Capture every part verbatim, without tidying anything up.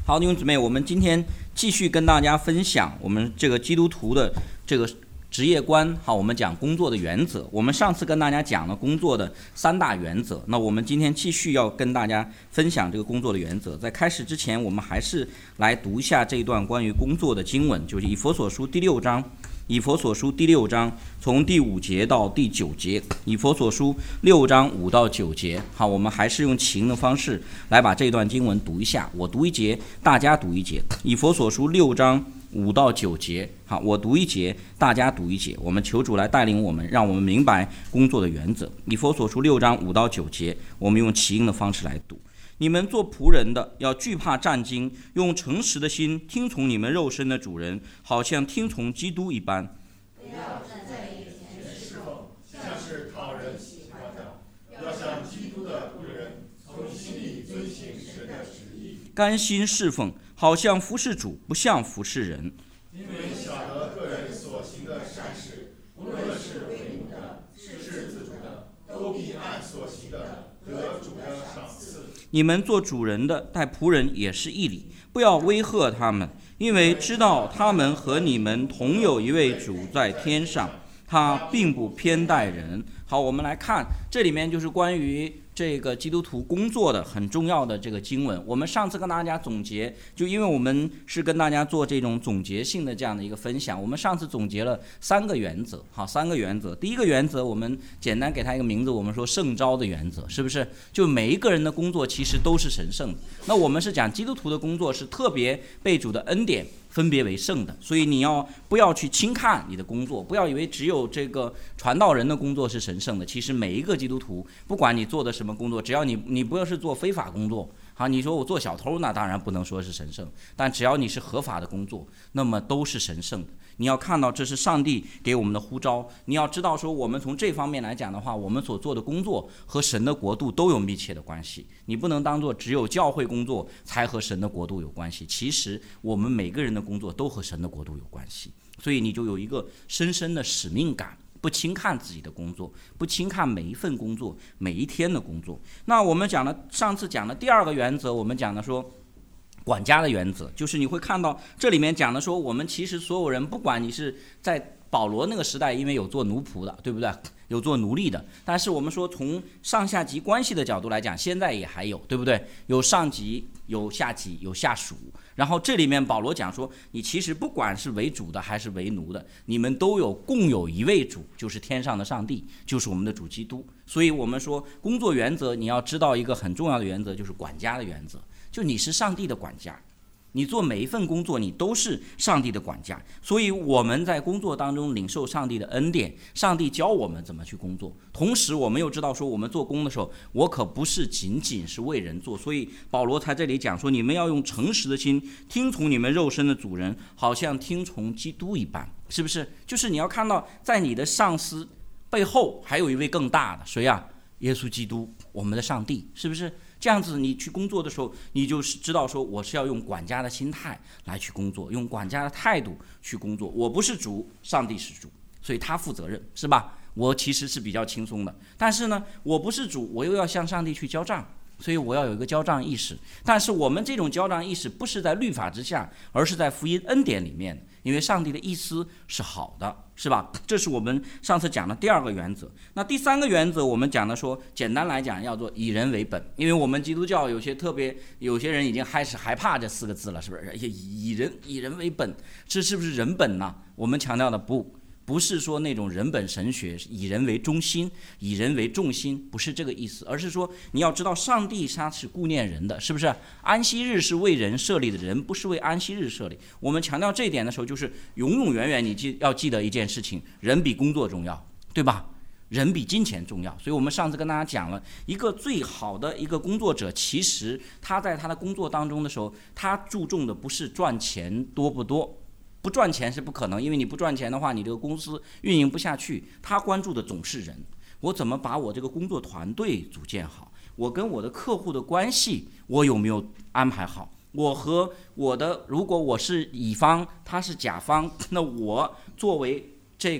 好，弟兄姊妹，我们今天继续跟大家分享我们这个基督徒的这个职业观。好，我们讲工作的原则。我们上次跟大家讲了工作的三大原则，那我们今天继续要跟大家分享这个工作的原则。在开始之前，我们还是来读一下这一段关于工作的经文，就是以弗所书第六章。以弗所书第六章从第五节到第九节，以弗所书六章五到九节。好，我们还是用起音的方式来把这段经文读一下，我读一节，大家读一节。以弗所书六章五到九节，好，我读一节，大家读一节。我们求主来带领我们，让我们明白工作的原则。以弗所书六章五到九节，我们用起音的方式来读。你们做仆人的要惧怕战惊，用诚实的心听从你们肉身的主人，好像听从基督一般。 不要站在眼前侍奉，像是讨人喜欢的，要像基督的仆人，从心里遵行神的旨意。 甘心侍奉，好像服侍主，不像服侍人。 因为晓得个人所行的善事，无论是为奴的，是自主的，都必按所行的得主的赏赐。 你们做主人的待仆人也是义理，不要威吓他们，因为知道他们和你们同有一位主在天上，他并不偏待人。好，我们来看这里面就是关于这个基督徒工作的很重要的这个经文。我们上次跟大家总结，就因为我们是跟大家做这种总结性的这样的一个分享，我们上次总结了三个原则。好，三个原则。第一个原则我们简单给它一个名字，我们说圣召的原则，是不是？就每一个人的工作其实都是神圣的。那我们是讲基督徒的工作是特别被主的恩典分别为圣的，所以你要不要去轻看你的工作，不要以为只有这个传道人的工作是神圣的。其实每一个基督徒，不管你做的什么工作，只要你你不要是做非法工作，好，你说我做小偷，那当然不能说是神圣，但只要你是合法的工作，那么都是神圣的。你要看到这是上帝给我们的呼召，你要知道说我们从这方面来讲的话，我们所做的工作和神的国度都有密切的关系。你不能当作只有教会工作才和神的国度有关系，其实我们每个人的工作都和神的国度有关系。所以你就有一个深深的使命感，不轻看自己的工作，不轻看每一份工作，每一天的工作。那我们讲的上次讲的第二个原则，我们讲的说管家的原则，就是你会看到这里面讲的说，我们其实所有人，不管你是在保罗那个时代，因为有做奴仆的，对不对？有做奴隶的，但是我们说从上下级关系的角度来讲，现在也还有，对不对？有上级，有下级，有下属。然后这里面保罗讲说，你其实不管是为主的还是为奴的，你们都有共有一位主，就是天上的上帝，就是我们的主基督。所以我们说工作原则，你要知道一个很重要的原则，就是管家的原则，就你是上帝的管家。你做每一份工作，你都是上帝的管家，所以我们在工作当中领受上帝的恩典，上帝教我们怎么去工作。同时我们又知道说，我们做工的时候，我可不是仅仅是为人做，所以保罗在这里讲说，你们要用诚实的心听从你们肉身的主人，好像听从基督一般，是不是？就是你要看到在你的上司背后还有一位更大的，谁啊？耶稣基督，我们的上帝，是不是？这样子你去工作的时候，你就是知道说，我是要用管家的心态来去工作，用管家的态度去工作。我不是主，上帝是主，所以他负责任，是吧？我其实是比较轻松的，但是呢，我不是主，我又要向上帝去交账，所以我要有一个交账意识。但是我们这种交账意识不是在律法之下，而是在福音恩典里面，因为上帝的意思是好的，是吧？这是我们上次讲的第二个原则。那第三个原则，我们讲的说，简单来讲要做以人为本，因为我们基督教有些特别，有些人已经开始害怕这四个字了，是不是？以人以人为本，这是不是人本呢？我们强调的不。不是说那种人本神学，以人为中心，以人为重心，不是这个意思，而是说你要知道上帝他是顾念人的，是不是？安息日是为人设立的，人不是为安息日设立。我们强调这一点的时候，就是永永远远你记要记得一件事情，人比工作重要，对吧？人比金钱重要。所以我们上次跟大家讲了，一个最好的一个工作者，其实他在他的工作当中的时候，他注重的不是赚钱多不多，不赚钱是不可能，因为你不赚钱的话，你这个公司运营不下去。他关注的总是人，我怎么把我这个工作团队组建好，我跟我的客户的关系我有没有安排好，我和我的，如果我是乙方，他是甲方，那我作为这个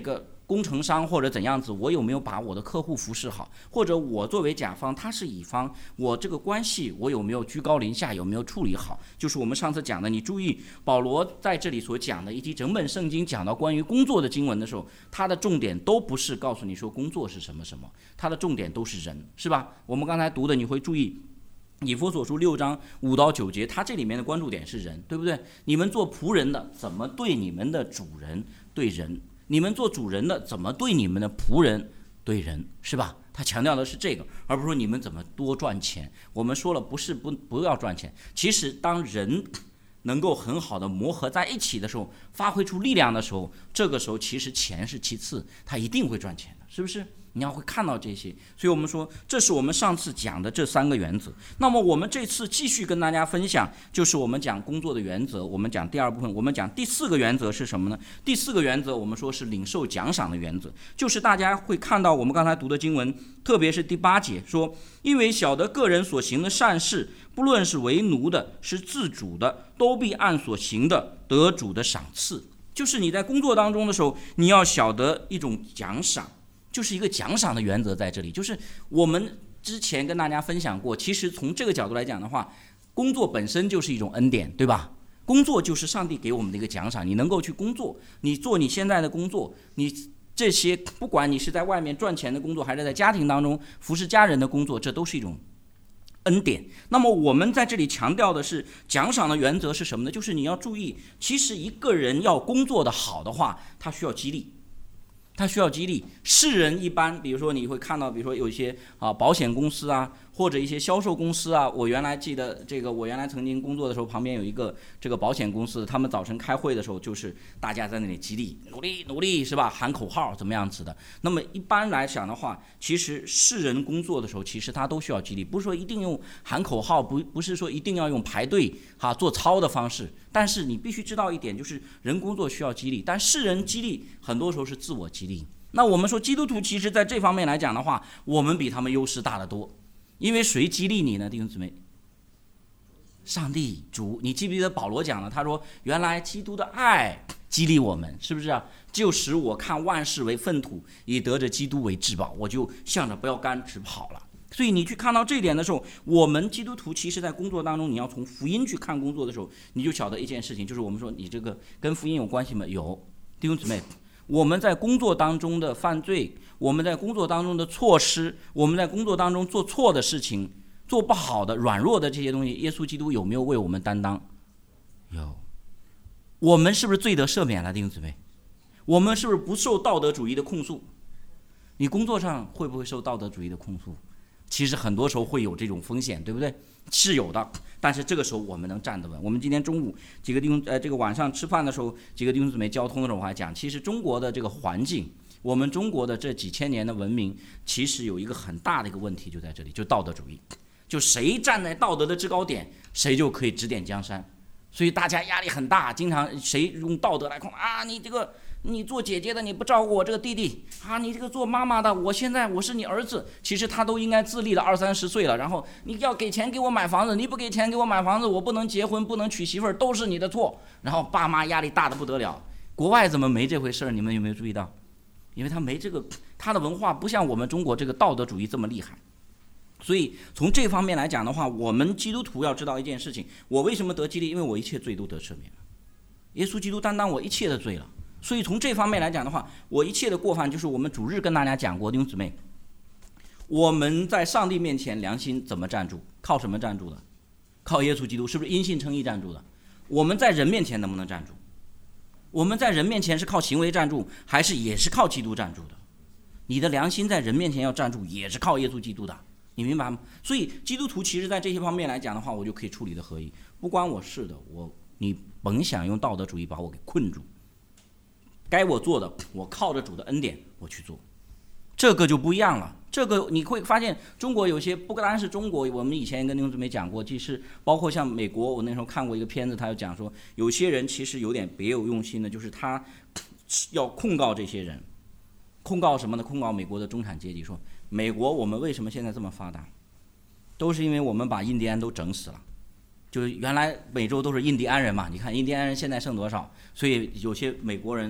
工程商或者怎样子，我有没有把我的客户服侍好，或者我作为甲方，他是乙方，我这个关系我有没有居高临下，有没有处理好，就是我们上次讲的。你注意保罗在这里所讲的，以及整本圣经讲到关于工作的经文的时候，他的重点都不是告诉你说工作是什么什么，他的重点都是人，是吧？我们刚才读的你会注意以弗所书六章五到九节，他这里面的关注点是人，对不对？你们做仆人的怎么对你们的主人对人，你们做主人的怎么对你们的仆人对人，是吧？他强调的是这个，而不是说你们怎么多赚钱。我们说了不是不不要赚钱，其实当人能够很好的磨合在一起的时候，发挥出力量的时候，这个时候其实钱是其次，他一定会赚钱的，是不是？你要会看到这些，所以我们说这是我们上次讲的这三个原则。那么我们这次继续跟大家分享，就是我们讲工作的原则。我们讲第二部分，我们讲第四个原则是什么呢？第四个原则我们说是领受奖赏的原则，就是大家会看到我们刚才读的经文，特别是第八节说，因为晓得个人所行的善事，不论是为奴的是自主的，都必按所行的得主的赏赐。就是你在工作当中的时候，你要晓得一种奖赏，就是一个奖赏的原则在这里。就是我们之前跟大家分享过，其实从这个角度来讲的话，工作本身就是一种恩典，对吧？工作就是上帝给我们的一个奖赏，你能够去工作，你做你现在的工作，你这些不管你是在外面赚钱的工作，还是在家庭当中服侍家人的工作，这都是一种恩典。那么我们在这里强调的是奖赏的原则是什么呢？就是你要注意，其实一个人要工作的好的话，他需要激励，他需要激励。世人一般，比如说你会看到，比如说有一些啊保险公司啊，或者一些销售公司啊。我原来记得这个，我原来曾经工作的时候，旁边有一个这个保险公司，他们早晨开会的时候，就是大家在那里激励，努力努力，是吧？喊口号怎么样子的。那么一般来讲的话，其实世人工作的时候，其实他都需要激励，不是说一定用喊口号，不不是说一定要用排队哈、啊、做操的方式。但是你必须知道一点，就是人工作需要激励，但世人激励很多时候是自我激励。那我们说基督徒其实在这方面来讲的话，我们比他们优势大得多。因为谁激励你呢？弟兄姊妹，上帝主。你记不记得保罗讲了，他说原来基督的爱激励我们，是不是啊？就使我看万事为粪土，以得着基督为至宝，我就向着标杆直跑了。所以你去看到这一点的时候，我们基督徒其实在工作当中，你要从福音去看工作的时候，你就晓得一件事情，就是我们说你这个跟福音有关系吗？有。弟兄姊妹，我们在工作当中的犯罪，我们在工作当中的错失，我们在工作当中做错的事情，做不好的软弱的这些东西，耶稣基督有没有为我们担当？有。我们是不是罪得赦免了？弟兄姊妹，我们是不是不受道德主义的控诉？你工作上会不会受道德主义的控诉？其实很多时候会有这种风险，对不对？是有的，但是这个时候我们能站得稳。我们今天中午几个弟兄，呃，这个晚上吃饭的时候，几个弟兄姊妹交通的时候，我还讲，其实中国的这个环境，我们中国的这几千年的文明，其实有一个很大的一个问题就在这里，就道德主义，就谁站在道德的制高点，谁就可以指点江山，所以大家压力很大，经常谁用道德来控啊，你这个。你做姐姐的你不照顾我这个弟弟啊，你这个做妈妈的，我现在我是你儿子，其实他都应该自立了二三十岁了，然后你要给钱给我买房子，你不给钱给我买房子，我不能结婚不能娶媳妇儿，都是你的错，然后爸妈压力大得不得了。国外怎么没这回事？你们有没有注意到？因为他没这个，他的文化不像我们中国这个道德主义这么厉害。所以从这方面来讲的话，我们基督徒要知道一件事情，我为什么得激励？因为我一切罪都得赦免了，耶稣基督担当我一切的罪了。所以从这方面来讲的话，我一切的过犯，就是我们主日跟大家讲过，弟兄姊妹，我们在上帝面前良心怎么站住？靠什么站住的？靠耶稣基督，是不是因信称义站住的？我们在人面前能不能站住？我们在人面前是靠行为站住，还是也是靠基督站住的？你的良心在人面前要站住，也是靠耶稣基督的，你明白吗？所以基督徒其实在这些方面来讲的话，我就可以处理的合一，不关我事的，我你甭想用道德主义把我给困住。该我做的，我靠着主的恩典我去做，这个就不一样了。这个你会发现，中国有些不单是中国，我们以前跟弟兄姊妹讲过，其实包括像美国，我那时候看过一个片子，他就讲说，有些人其实有点别有用心的，就是他要控告这些人，控告什么呢？控告美国的中产阶级，说美国我们为什么现在这么发达，都是因为我们把印第安都整死了。就是原来美洲都是印第安人嘛，你看印第安人现在剩多少？所以有些美国人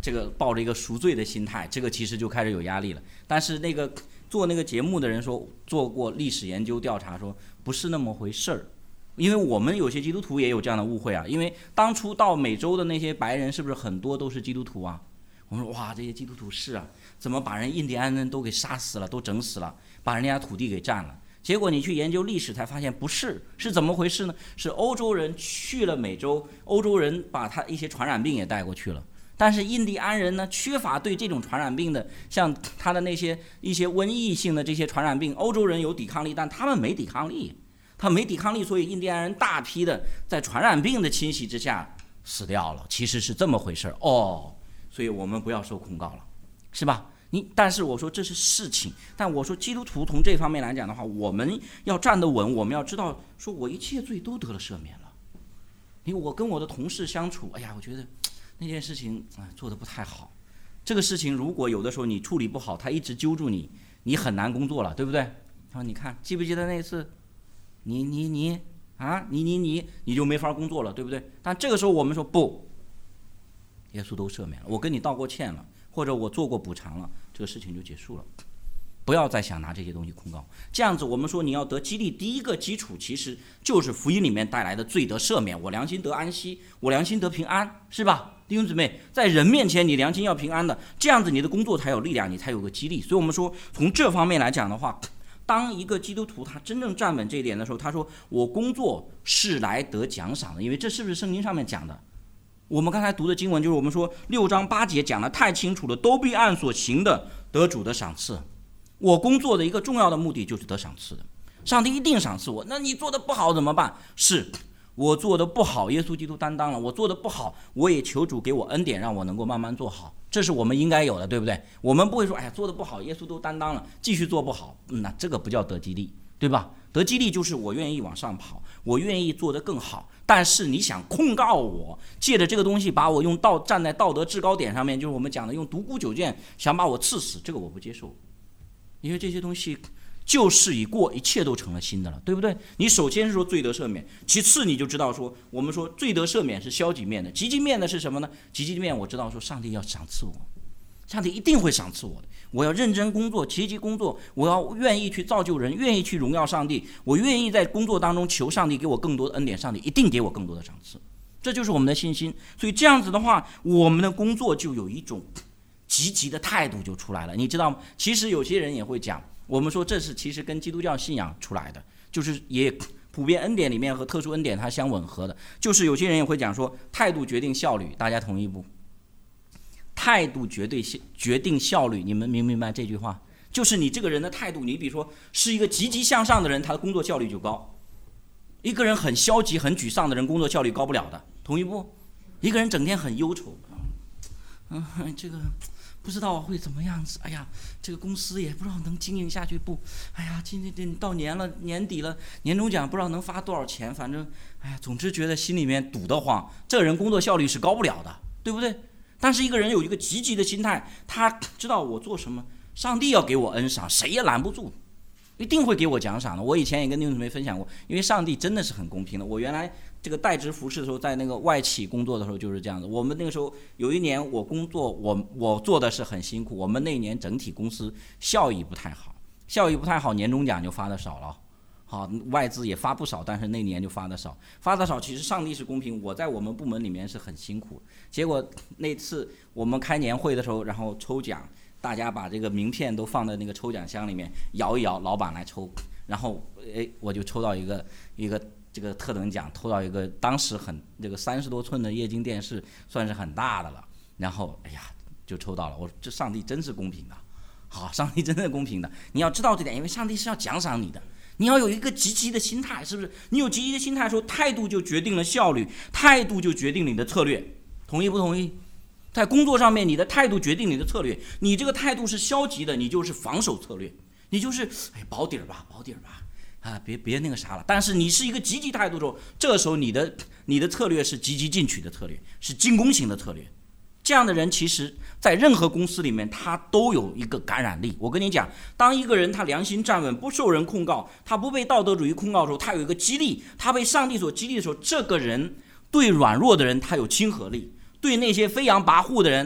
这个抱着一个赎罪的心态，这个其实就开始有压力了。但是那个做那个节目的人说，做过历史研究调查说不是那么回事儿。因为我们有些基督徒也有这样的误会啊，因为当初到美洲的那些白人是不是很多都是基督徒啊？我们说哇，这些基督徒是啊，怎么把人印第安人都给杀死了，都整死了，把人家土地给占了？结果你去研究历史才发现不是，是怎么回事呢？是欧洲人去了美洲，欧洲人把他一些传染病也带过去了。但是印第安人呢，缺乏对这种传染病的，像他的那些一些瘟疫性的这些传染病，欧洲人有抵抗力，但他们没抵抗力。他没抵抗力，所以印第安人大批的在传染病的侵袭之下死掉了。其实是这么回事哦，所以我们不要受控告了，是吧？你但是我说这是事情，但我说基督徒从这方面来讲的话，我们要站得稳，我们要知道，说我一切罪都得了赦免了。因为我跟我的同事相处，哎呀，我觉得那件事情啊做得不太好。这个事情如果有的时候你处理不好，他一直揪住你，你很难工作了，对不对？啊，你看记不记得那次？你你你啊，你你你你就没法工作了，对不对？但这个时候我们说不，耶稣都赦免了，我跟你道过歉了，或者我做过补偿了，这个事情就结束了。不要再想拿这些东西控告。这样子我们说你要得激励，第一个基础其实就是福音里面带来的罪得赦免，我良心得安息，我良心得平安，是吧？弟兄姊妹，在人面前你良心要平安的，这样子你的工作才有力量，你才有个激励。所以我们说从这方面来讲的话，当一个基督徒他真正站稳这一点的时候，他说我工作是来得奖赏的，因为这是不是圣经上面讲的？我们刚才读的经文就是我们说六章八节讲得太清楚了，都必按所行的得主的赏赐。我工作的一个重要的目的就是得赏赐的，上帝一定赏赐我。那你做的不好怎么办？是我做的不好，耶稣基督担当了，我做的不好，我也求主给我恩典，让我能够慢慢做好，这是我们应该有的，对不对？我们不会说哎呀做的不好，耶稣都担当了，继续做不好，嗯、那这个不叫得激励，对吧？得激励就是我愿意往上跑，我愿意做得更好。但是你想控告我，借着这个东西把我用道站在道德制高点上面，就是我们讲的用独孤九剑想把我刺死，这个我不接受。因为这些东西旧事已过，一切都成了新的了，对不对？你首先是说罪得赦免，其次你就知道说，我们说罪得赦免是消极面的，积极面的是什么呢？积极面我知道说上帝要赏赐我，上帝一定会赏赐我的，我要认真工作，积极工作，我要愿意去造就人，愿意去荣耀上帝，我愿意在工作当中求上帝给我更多的恩典，上帝一定给我更多的赏赐，这就是我们的信心。所以这样子的话，我们的工作就有一种积极的态度就出来了，你知道吗？其实有些人也会讲，我们说这是其实跟基督教信仰出来的，就是也普遍恩典里面和特殊恩典它相吻合的，就是有些人也会讲说态度决定效率，大家同意不？态度绝对决定效率，你们明不明白这句话？就是你这个人的态度，你比如说是一个积极向上的人，他的工作效率就高；一个人很消极很沮丧的人，工作效率高不了的，同意不？一个人整天很忧愁，嗯，这个不知道会怎么样子，哎呀，这个公司也不知道能经营下去不？哎呀，今天到年了，年底了，年终奖不知道能发多少钱，反正，哎呀，总之觉得心里面堵得慌，这个人工作效率是高不了的，对不对？但是一个人有一个积极的心态，他知道我做什么，上帝要给我恩赏，谁也拦不住，一定会给我奖赏的。我以前也跟弟兄姊妹分享过，因为上帝真的是很公平的。我原来这个代职服侍的时候，在那个外企工作的时候就是这样子。我们那个时候有一年我工作，我我做的是很辛苦。我们那一年整体公司效益不太好，效益不太好，年终奖就发的少了。好，外资也发不少，但是那年就发的少，发的少。其实上帝是公平，我在我们部门里面是很辛苦。结果那次我们开年会的时候，然后抽奖，大家把这个名片都放在那个抽奖箱里面，摇一摇，老板来抽，然后哎，我就抽到一个一个这个特等奖，抽到一个当时很这个三十多寸的液晶电视，算是很大的了。然后哎呀，就抽到了。我说这上帝真是公平的，好，上帝真的公平的。你要知道这点，因为上帝是要奖赏你的。你要有一个积极的心态，是不是？你有积极的心态的时候，态度就决定了效率，态度就决定你的策略，同意不同意？在工作上面，你的态度决定你的策略。你这个态度是消极的，你就是防守策略，你就是哎保底儿吧，保底儿吧，啊，别别那个啥了。但是你是一个积极态度的时候，这个时候你的你的策略是积极进取的策略，是进攻型的策略。这样的人其实在任何公司里面他都有一个感染力。我跟你讲，当一个人他良心站稳，不受人控告，他不被道德主义控告的时候，他有一个激励，他被上帝所激励的时候，这个人对软弱的人他有亲和力，对那些飞扬跋扈的人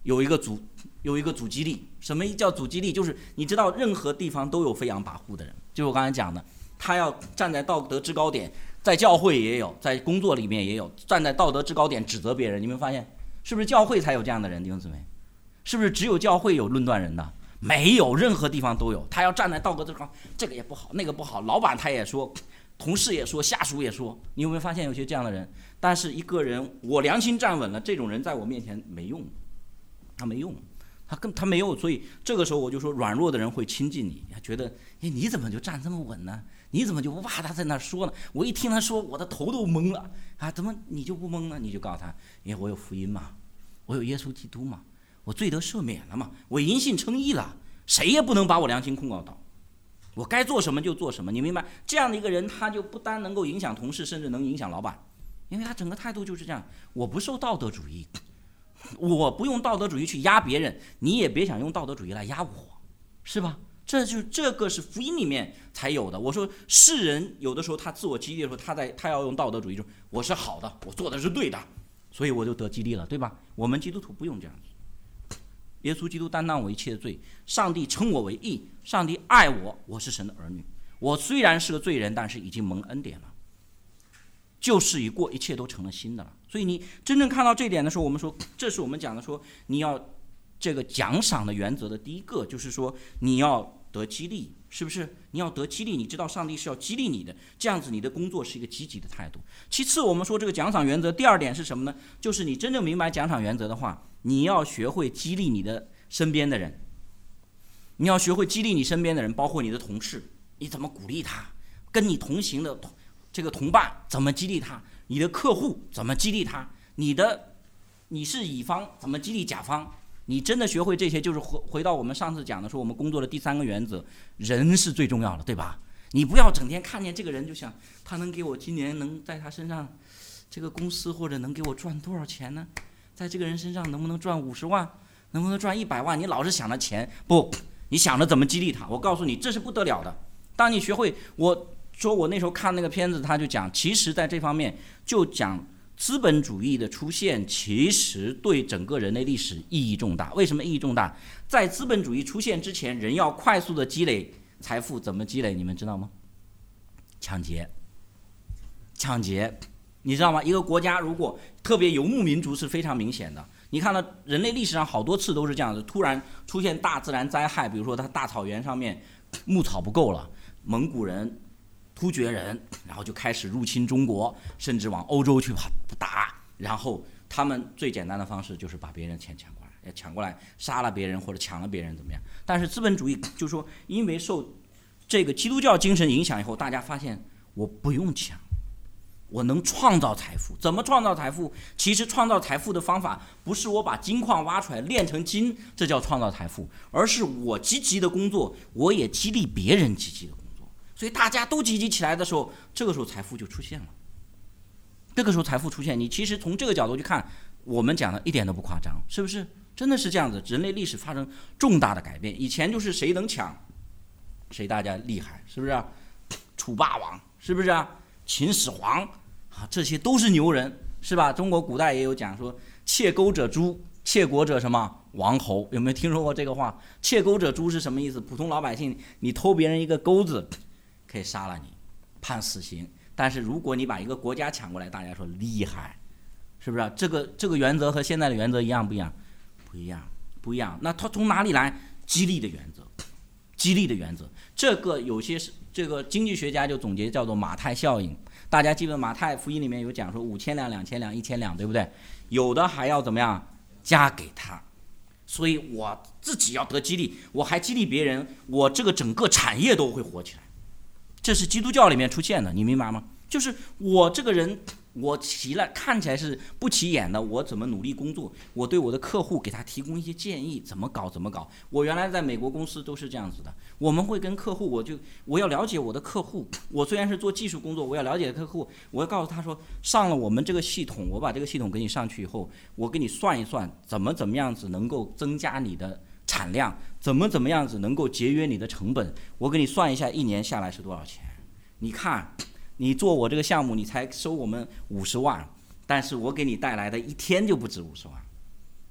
有一个主有一个主激励。什么叫主激励？就是你知道任何地方都有飞扬跋扈的人，就是我刚才讲的，他要站在道德制高点，在教会也有，在工作里面也有，站在道德制高点指责别人。你们发现是不是教会才有这样的人？弟兄姊妹，是不是只有教会有论断人的？没有，任何地方都有。他要站在道德制高，这个也不好，那个不好，老板他也说，同事也说，下属也说。你有没有发现有些这样的人？但是一个人我良心站稳了，这种人在我面前没用，他没用，他更他没有。所以这个时候我就说，软弱的人会亲近你，觉得哎你怎么就站这么稳呢？你怎么就不怕他在那说呢？我一听他说，我的头都懵了啊！怎么你就不懵呢？你就告诉他，因为我有福音嘛，我有耶稣基督嘛，我罪得赦免了嘛，我因信称义了，谁也不能把我良心控告倒，我该做什么就做什么。你明白？这样的一个人，他就不单能够影响同事，甚至能影响老板，因为他整个态度就是这样。我不受道德主义，我不用道德主义去压别人，你也别想用道德主义来压我，是吧？这就这个是福音里面才有的。我说世人有的时候他自我激励的时候，他在他要用道德主义说我是好的，我做的是对的，所以我就得激励了，对吧？我们基督徒不用这样子。耶稣基督担当我一切的罪，上帝称我为义，上帝爱我，我是神的儿女。我虽然是个罪人，但是已经蒙恩典了，旧事已过，一切都成了新的了。所以你真正看到这点的时候，我们说这是我们讲的说你要这个奖赏的原则的第一个，就是说你要得激励，是不是？你要得激励，你知道上帝是要激励你的，这样子你的工作是一个积极的态度。其次我们说这个奖赏原则第二点是什么呢？就是你真正明白奖赏原则的话，你要学会激励你的身边的人，你要学会激励你身边的人，包括你的同事，你怎么鼓励他？跟你同行的这个同伴怎么激励他？你的客户怎么激励他？你的你是乙方怎么激励甲方？你真的学会这些，就是回回到我们上次讲的说，我们工作的第三个原则，人是最重要的，对吧？你不要整天看见这个人就想，他能给我今年能在他身上，这个公司或者能给我赚多少钱呢？在这个人身上能不能赚五十万，能不能赚一百万？你老是想着钱，不，你想着怎么激励他。我告诉你，这是不得了的。当你学会，我说我那时候看那个片子，他就讲，其实在这方面就讲。资本主义的出现其实对整个人类历史意义重大。为什么意义重大？在资本主义出现之前，人要快速的积累财富，怎么积累？你们知道吗？抢劫，抢劫，你知道吗？一个国家如果特别游牧民族是非常明显的。你看到人类历史上好多次都是这样子，突然出现大自然灾害，比如说它大草原上面牧草不够了，蒙古人。突厥人，然后就开始入侵中国，甚至往欧洲去打，然后他们最简单的方式就是把别人钱抢过来，抢过来杀了别人或者抢了别人怎么样？但是资本主义就是说，因为受这个基督教精神影响以后，大家发现我不用抢，我能创造财富。怎么创造财富？其实创造财富的方法不是我把金矿挖出来炼成金，这叫创造财富，而是我积极的工作，我也激励别人积极的工作。所以大家都积极起来的时候，这个时候财富就出现了。这个时候财富出现，你其实从这个角度去看，我们讲的一点都不夸张，是不是？真的是这样子，人类历史发生重大的改变。以前就是谁能抢，谁大家厉害，是不是、啊？楚霸王，是不是啊？秦始皇啊，这些都是牛人，是吧？中国古代也有讲说，窃钩者诛，窃国者什么？王侯。有没有听说过这个话？窃钩者诛是什么意思？普通老百姓，你偷别人一个钩子，可以杀了你，判死刑。但是如果你把一个国家抢过来，大家说厉害，是不是、啊？这个这个原则和现在的原则一样不一样？不一样，不一样。那它从哪里来？激励的原则，激励的原则。这个有些是这个经济学家就总结叫做马太效应。大家记得马太福音里面有讲说五千两、两千两、一千两，对不对？有的还要怎么样加给他。所以我自己要得激励，我还激励别人，我这个整个产业都会火起来。这是基督教里面出现的，你明白吗？就是我这个人，我起来看起来是不起眼的，我怎么努力工作，我对我的客户给他提供一些建议，怎么搞怎么搞。我原来在美国公司都是这样子的，我们会跟客户，我就我要了解我的客户，我虽然是做技术工作，我要了解客户，我要告诉他说，上了我们这个系统，我把这个系统给你上去以后，我给你算一算，怎么怎么样子能够增加你的产量，怎么怎么样子能够节约你的成本，我给你算一下一年下来是多少钱。你看你做我这个项目，你才收我们五十万，但是我给你带来的一天就不止五十万。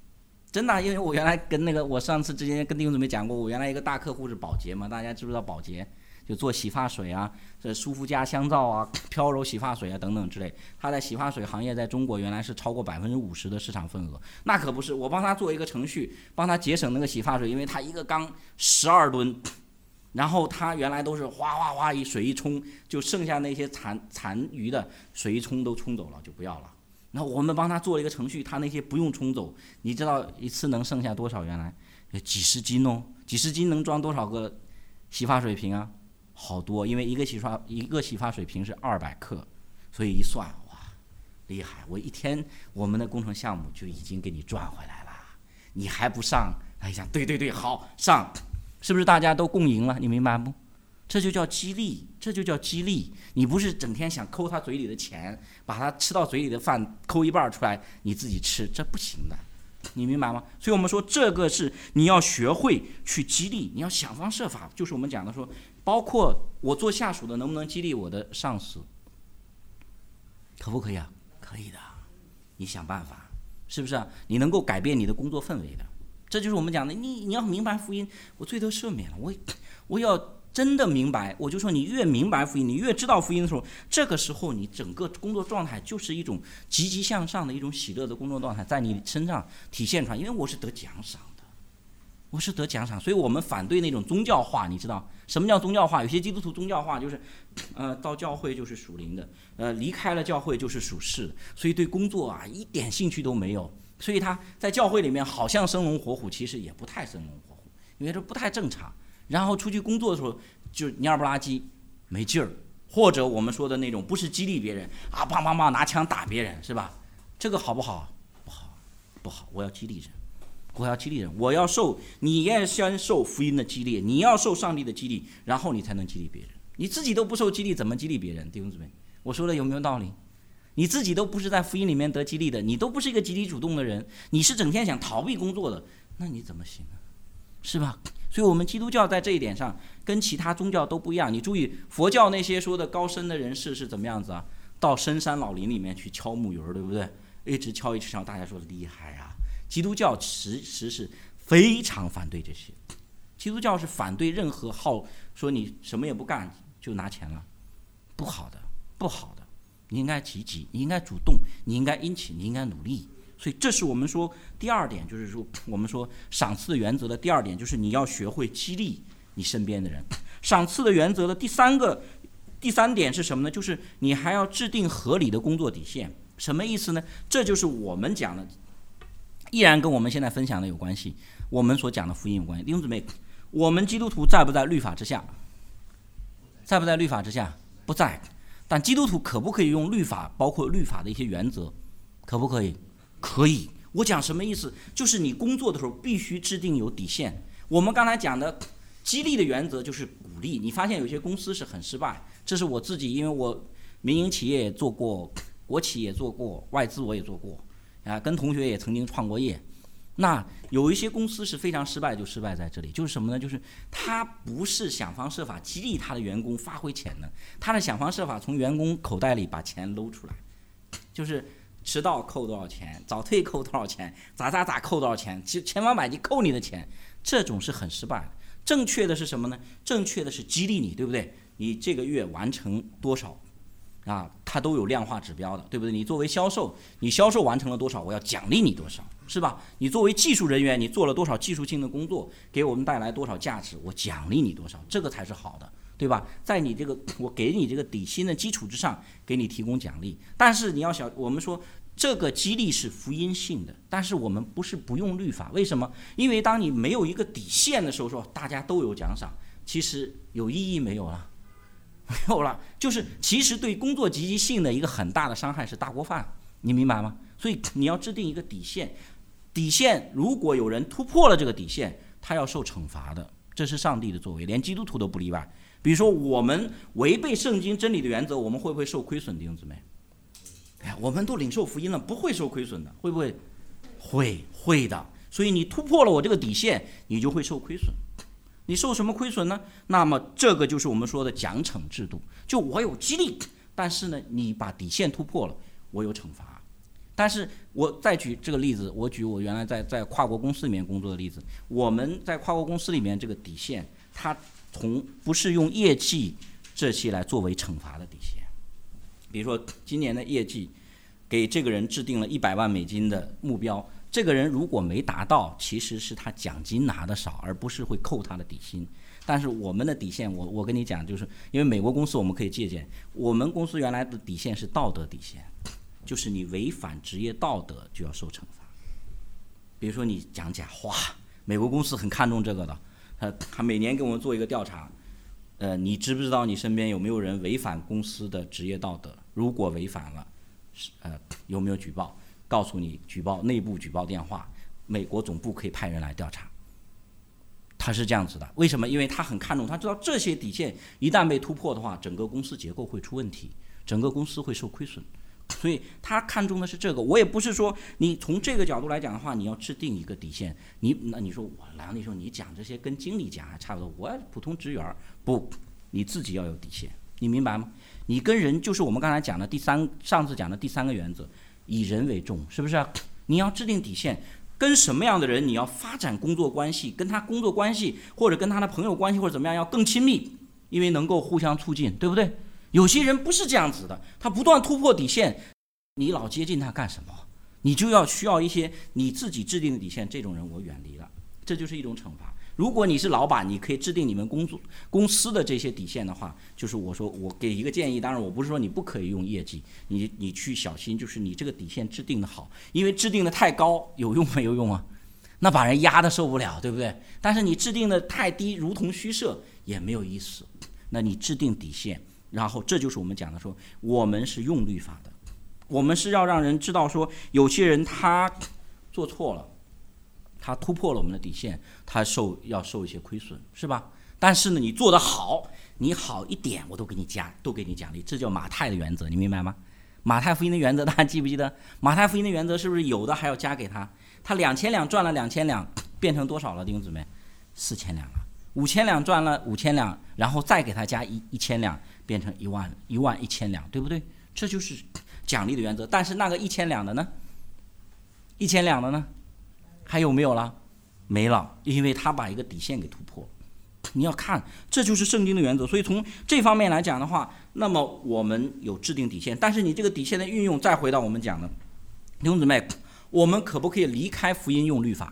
真的，因为我原来跟那个我上次之前跟弟兄姊妹讲过，我原来一个大客户是宝洁嘛，大家知不知道宝洁？就做洗发水啊，这舒肤佳香皂啊、飘柔洗发水啊等等之类。他在洗发水行业在中国原来是超过百分之五十的市场份额，那可不是。我帮他做一个程序，帮他节省那个洗发水，因为他一个缸十二吨，然后他原来都是哗哗哗一水一冲，就剩下那些残残余的水一冲都冲走了，就不要了。然后我们帮他做了一个程序，他那些不用冲走，你知道一次能剩下多少？原来几十斤哦，几十斤能装多少个洗发水瓶啊？好多，因为一个洗发一个洗发水瓶是二百克，所以一算，哇，厉害！我一天我们的工程项目就已经给你赚回来了，你还不上？哎呀，对对对，好上，是不是大家都共赢了？你明白不？这就叫激励，这就叫激励。你不是整天想抠他嘴里的钱，把他吃到嘴里的饭抠一半出来，你自己吃，这不行的，你明白吗？所以我们说这个是你要学会去激励，你要想方设法，就是我们讲的说，包括我做下属的能不能激励我的上司，可不可以啊？可以的，你想办法，是不是啊？你能够改变你的工作氛围的，这就是我们讲的，你你要明白福音，我罪得赦免了，我我要。真的明白，我就说你越明白福音，你越知道福音的时候，这个时候你整个工作状态就是一种积极向上的一种喜乐的工作状态，在你身上体现出来。因为我是得奖赏的，我是得奖赏，所以我们反对那种宗教化。你知道什么叫宗教化？有些基督徒宗教化就是，呃，到教会就是属灵的，呃，离开了教会就是属世的，所以对工作啊一点兴趣都没有。所以他在教会里面好像生龙活虎，其实也不太生龙活虎，因为这不太正常。然后出去工作的时候就蔫不拉几，没劲儿，或者我们说的那种不是激励别人啊，砰砰砰拿枪打别人，是吧？这个好不好？不好，不好。我要激励人，我要激励人，我要受，你也先受福音的激励，你要受上帝的激励，然后你才能激励别人。你自己都不受激励，怎么激励别人？弟兄姊妹，我说的有没有道理？你自己都不是在福音里面得激励的，你都不是一个积极主动的人，你是整天想逃避工作的，那你怎么行呢？是吧？所以我们基督教在这一点上跟其他宗教都不一样。你注意，佛教那些说的高深的人士是怎么样子啊？到深山老林里面去敲木鱼，对不对？一直敲一直敲，大家说厉害啊！基督教其实是非常反对这些，基督教是反对任何好说你什么也不干就拿钱了，不好的，不好的。你应该积极，你应该主动，你应该殷勤，你应该努力。所以这是我们说第二点，就是说我们说赏赐的原则的第二点，就是你要学会激励你身边的人。赏赐的原则的第三个第三点是什么呢？就是你还要制定合理的工作底线。什么意思呢？这就是我们讲的，依然跟我们现在分享的有关系，我们所讲的福音有关系。弟兄姊妹，我们基督徒在不在律法之下？在不在律法之下？不在。但基督徒可不可以用律法，包括律法的一些原则，可不可以？可以。我讲什么意思？就是你工作的时候必须制定有底线。我们刚才讲的激励的原则就是鼓励。你发现有些公司是很失败，这是我自己，因为我民营企业也做过，国企也做过，外资我也做过啊，跟同学也曾经创过业。那有一些公司是非常失败，就失败在这里，就是什么呢？就是他不是想方设法激励他的员工发挥潜能，他是想方设法从员工口袋里把钱搂出来，就是迟到扣多少钱，早退扣多少钱，咋咋咋扣多少钱，其实千方百计扣你的钱，这种是很失败的。正确的是什么呢？正确的是激励你，对不对？你这个月完成多少啊？它都有量化指标的，对不对？你作为销售，你销售完成了多少，我要奖励你多少，是吧？你作为技术人员，你做了多少技术性的工作，给我们带来多少价值，我奖励你多少，这个才是好的，对吧？在你这个我给你这个底薪的基础之上，给你提供奖励。但是你要想，我们说这个激励是福音性的，但是我们不是不用律法。为什么？因为当你没有一个底线的时候，说大家都有奖赏，其实有意义没有了，没有了。就是其实对工作积极性的一个很大的伤害是大锅饭，你明白吗？所以你要制定一个底线，底线如果有人突破了这个底线，他要受惩罚的，这是上帝的作为，连基督徒都不例外。比如说我们违背圣经真理的原则，我们会不会受亏损？弟兄姊妹，哎，我们都领受福音了，不会受亏损的，会不会？会，会的。所以你突破了我这个底线，你就会受亏损。你受什么亏损呢？那么这个就是我们说的奖惩制度，就我有激励，但是呢，你把底线突破了，我有惩罚。 但是我再举这个例子，我举我原来在在跨国公司里面工作的例子，我们在跨国公司里面这个底线，它从不是用业绩这些来作为惩罚的底线。比如说今年的业绩，给这个人制定了一百万美金的目标，这个人如果没达到，其实是他奖金拿的少，而不是会扣他的底薪。但是我们的底线，我我跟你讲，就是因为美国公司我们可以借鉴，我们公司原来的底线是道德底线，就是你违反职业道德就要受惩罚。比如说你讲假话，美国公司很看重这个的，他他每年给我们做一个调查，呃，你知不知道你身边有没有人违反公司的职业道德？如果违反了，呃，有没有举报？告诉你举报内部举报电话，美国总部可以派人来调查。他是这样子的，为什么？因为他很看重，他知道这些底线一旦被突破的话，整个公司结构会出问题，整个公司会受亏损，所以他看重的是这个。我也不是说你从这个角度来讲的话，你要制定一个底线，你那你说我梁弟兄你讲这些跟经理讲还差不多，我普通职员不，你自己要有底线，你明白吗？你跟人就是我们刚才讲的第三，上次讲的第三个原则，以人为重，是不是啊？你要制定底线。跟什么样的人你要发展工作关系，跟他工作关系或者跟他的朋友关系或者怎么样要更亲密，因为能够互相促进，对不对？有些人不是这样子的，他不断突破底线，你老接近他干什么？你就要需要一些你自己制定的底线，这种人我远离了，这就是一种惩罚。如果你是老板，你可以制定你们工作公司的这些底线的话，就是我说我给一个建议，当然我不是说你不可以用业绩，你你去小心，就是你这个底线制定的好，因为制定的太高有用没有用啊？那把人压得受不了，对不对？但是你制定的太低，如同虚设也没有意思。那你制定底线，然后这就是我们讲的说，我们是用律法的，我们是要让人知道说，有些人他做错了。他突破了我们的底线，他受要受一些亏损，是吧？但是呢，你做得好，你好一点，我都给你加，都给你奖励，这叫马太的原则，你明白吗？马太福音的原则，大家记不记得？马太福音的原则是不是有的还要加给他？他两千两赚了两千两，变成多少了？弟兄姊妹，四千两了。五千两赚了五千两，然后再给他加一一千两，变成一万一万一千两，对不对？这就是奖励的原则。但是那个一千两的呢？一千两的呢？还有没有了？没了，因为他把一个底线给突破。你要看，这就是圣经的原则。所以从这方面来讲的话，那么我们有制定底线，但是你这个底线的运用，再回到我们讲的，弟兄姊妹，我们可不可以离开福音用律法？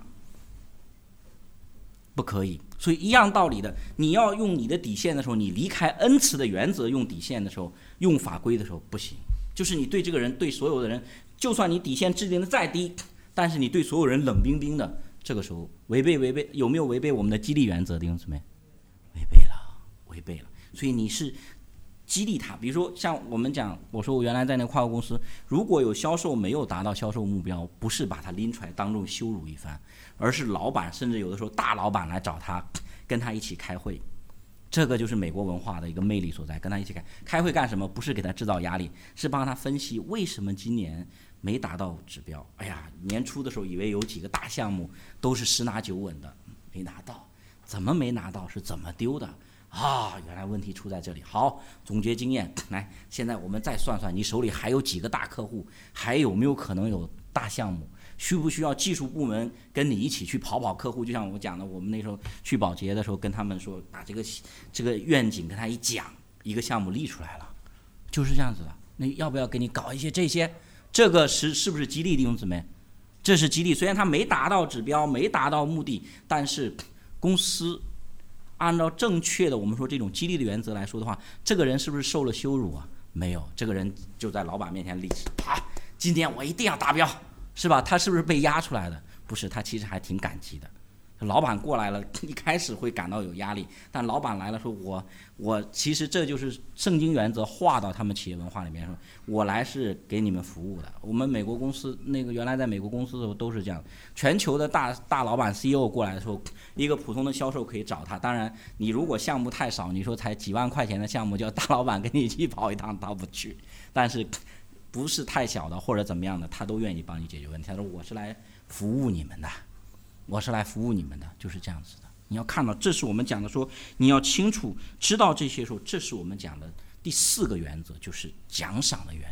不可以。所以一样道理的，你要用你的底线的时候，你离开恩慈的原则用底线的时候，用法规的时候不行。就是你对这个人，对所有的人，就算你底线制定的再低，但是你对所有人冷冰冰的，这个时候违背违背有没有违背我们的激励原则？弟兄姊妹，违背了，违背了。所以你是激励他，比如说像我们讲，我说我原来在那个跨国公司，如果有销售没有达到销售目标，不是把他拎出来当众羞辱一番，而是老板甚至有的时候大老板来找他，跟他一起开会。这个就是美国文化的一个魅力所在，跟他一起开开会干什么？不是给他制造压力，是帮他分析为什么今年没达到指标。哎呀，年初的时候以为有几个大项目都是十拿九稳的，没拿到，怎么没拿到？是怎么丢的？啊，原来问题出在这里。好，总结经验，来，现在我们再算算，你手里还有几个大客户，还有没有可能有大项目？需不需要技术部门跟你一起去跑跑客户？就像我讲的，我们那时候去保洁的时候，跟他们说，把这个这个愿景跟他一讲，一个项目立出来了，就是这样子的。那要不要给你搞一些这些？这个是是不是激励弟兄姊妹？这是激励。虽然他没达到指标，没达到目的，但是公司按照正确的我们说这种激励的原则来说的话，这个人是不是受了羞辱啊？没有，这个人就在老板面前立起，好，今天我一定要达标。是吧？他是不是被压出来的？不是，他其实还挺感激的。老板过来了，一开始会感到有压力，但老板来了说我我其实这就是圣经原则化到他们企业文化里面说，我来是给你们服务的。我们美国公司那个原来在美国公司的时候都是这样，全球的大大老板 C E O 过来的时候，一个普通的销售可以找他。当然，你如果项目太少，你说才几万块钱的项目，叫大老板跟你一起跑一趟，他不去。但是不是太小的或者怎么样的，他都愿意帮你解决问题。他说我是来服务你们的，我是来服务你们的，就是这样子的。你要看到，这是我们讲的说，你要清楚知道这些时候，这是我们讲的第四个原则，就是奖赏的原则。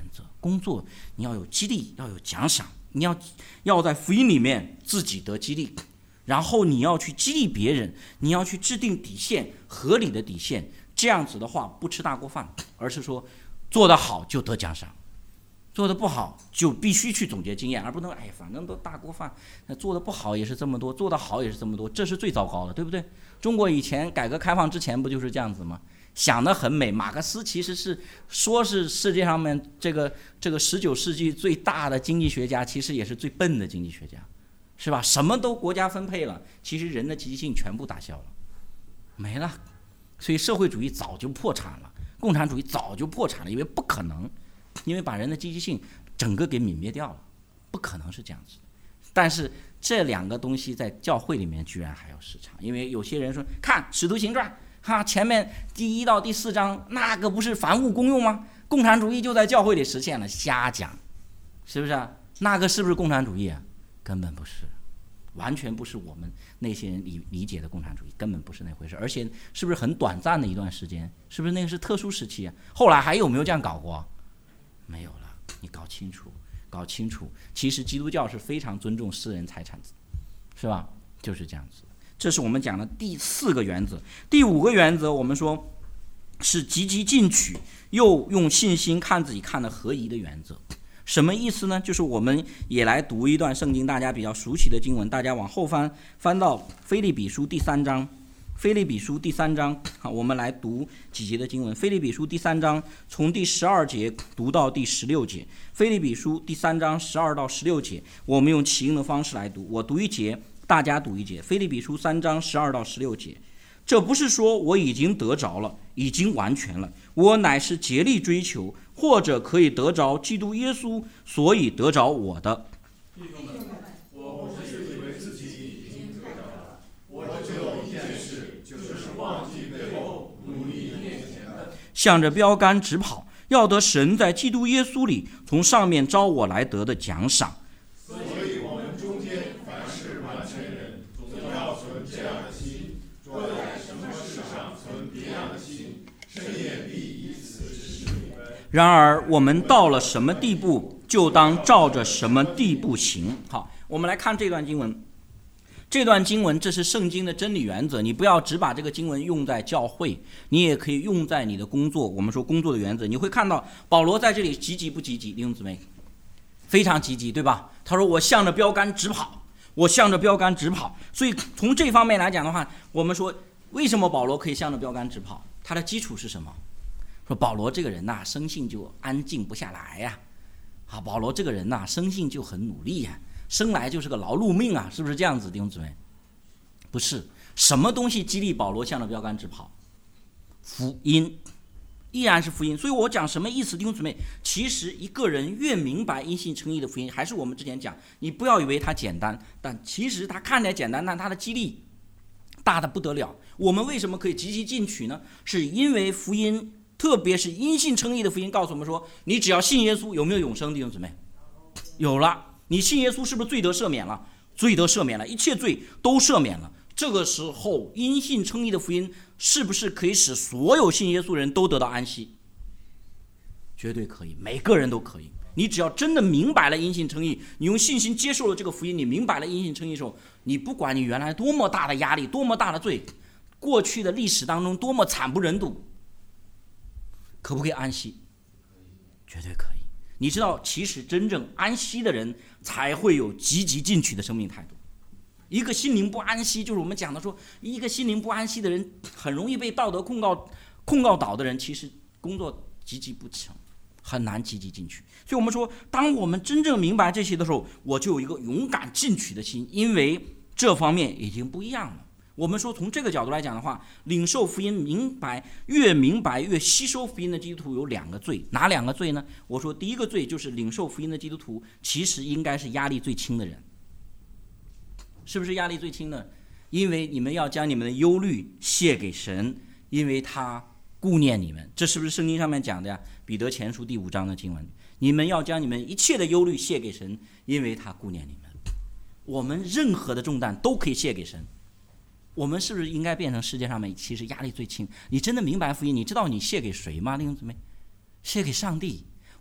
工作你要有激励，要有奖赏，你要要在福音里面自己得激励，然后你要去激励别人，你要去制定底线，合理的底线。这样子的话不吃大锅饭，而是说做得好就得奖赏，做得不好就必须去总结经验，而不能哎反正都大锅饭，那做得不好也是这么多，做得好也是这么多，这是最糟糕的，对不对？中国以前改革开放之前不就是这样子吗？想得很美，马克思其实是说是世界上面这个这个十九世纪最大的经济学家，其实也是最笨的经济学家，是吧？什么都国家分配了，其实人的积极性全部打消了，没了。所以社会主义早就破产了，共产主义早就破产了，因为不可能，因为把人的积极性整个给泯灭掉了，不可能是这样子的。但是这两个东西在教会里面居然还有市场，因为有些人说，看《使徒行传》哈，前面第一到第四章那个不是凡物公用吗？共产主义就在教会里实现了，瞎讲，是不是啊？那个是不是共产主义啊？根本不是。完全不是我们那些人理理解的共产主义，根本不是那回事。而且是不是很短暂的一段时间？是不是那个是特殊时期啊？后来还有没有这样搞过？没有了。你搞清楚，搞清楚。其实基督教是非常尊重私人财产的，是吧？就是这样子。这是我们讲的第四个原则。第五个原则，我们说是积极进取，又用信心看自己看的合宜的原则。什么意思呢？就是我们也来读一段圣经，大家比较熟悉的经文，大家往后翻，翻到腓立比书第三章。腓立比书第三章，好，我们来读几节的经文。腓立比书第三章从第十二节读到第十六节。腓立比书第三章十二到十六节，我们用起应的方式来读，我读一节，大家读一节。腓立比书三章十二到十六节。这不是说我已经得着了，已经完全了，我乃是竭力追求，或者可以得着基督耶稣，所以得着我的。 弟兄们，我不是以为自己已经得着了，我只有一件事，就是忘记背后，努力面前的， 向着标杆直跑，要得神在基督耶稣里从上面招我来得的奖赏。 所以我们中间凡是完全人，总要存这样的心。若在什么事上存别样的心，神也必以此指示你们。 然而我们到了什么地步，就当照着什么地步行。好，我们来看这段经文。这段经文，这是圣经的真理原则，你不要只把这个经文用在教会，你也可以用在你的工作。我们说工作的原则，你会看到保罗在这里积极不积极？弟兄姊妹，非常积极，对吧？他说我向着标杆直跑，我向着标杆直跑。所以从这方面来讲的话，我们说为什么保罗可以向着标杆直跑？他的基础是什么？说保罗这个人呐、啊，生性就安静不下来呀、啊。啊，保罗这个人呐、啊，生性就很努力呀、啊，生来就是个劳碌命啊，是不是这样子，弟兄姊妹？不是，什么东西激励保罗向着标杆直跑？福音，依然是福音。所以我讲什么意思，弟兄姊妹？其实一个人越明白因信称义的福音，还是我们之前讲，你不要以为它简单，但其实它看起来简单，但它的激励大得不得了。我们为什么可以积极进取呢？是因为福音，特别是因信称义的福音告诉我们说，你只要信耶稣，有没有永生，弟兄姊妹？有了。你信耶稣是不是罪得赦免了？罪得赦免了，一切罪都赦免了。这个时候因信称义的福音是不是可以使所有信耶稣人都得到安息？绝对可以，每个人都可以。你只要真的明白了因信称义，你用信心接受了这个福音，你明白了因信称义的时候，你不管你原来多么大的压力，多么大的罪，过去的历史当中多么惨不忍睹，可不可以安息？绝对可以。你知道，其实真正安息的人才会有积极进取的生命态度。一个心灵不安息，就是我们讲的说，一个心灵不安息的人，很容易被道德控告控告倒的人，其实工作积极不成，很难积极进取。所以我们说，当我们真正明白这些的时候，我就有一个勇敢进取的心，因为这方面已经不一样了。我们说从这个角度来讲的话，领受福音明白越明白越吸收福音的基督徒有两个罪，哪两个罪呢？我说第一个罪就是领受福音的基督徒其实应该是压力最轻的人。是不是压力最轻的？因为你们要将你们的忧虑卸给神，因为他顾念你们。这是不是圣经上面讲的呀？彼得前书第五章的经文，你们要将你们一切的忧虑卸给神，因为他顾念你们。我们任何的重担都可以卸给神。我们是不是应该变成世界上面其实压力最轻？你真的明白福音，你知道你卸给谁吗？弟兄姊妹，卸给上帝。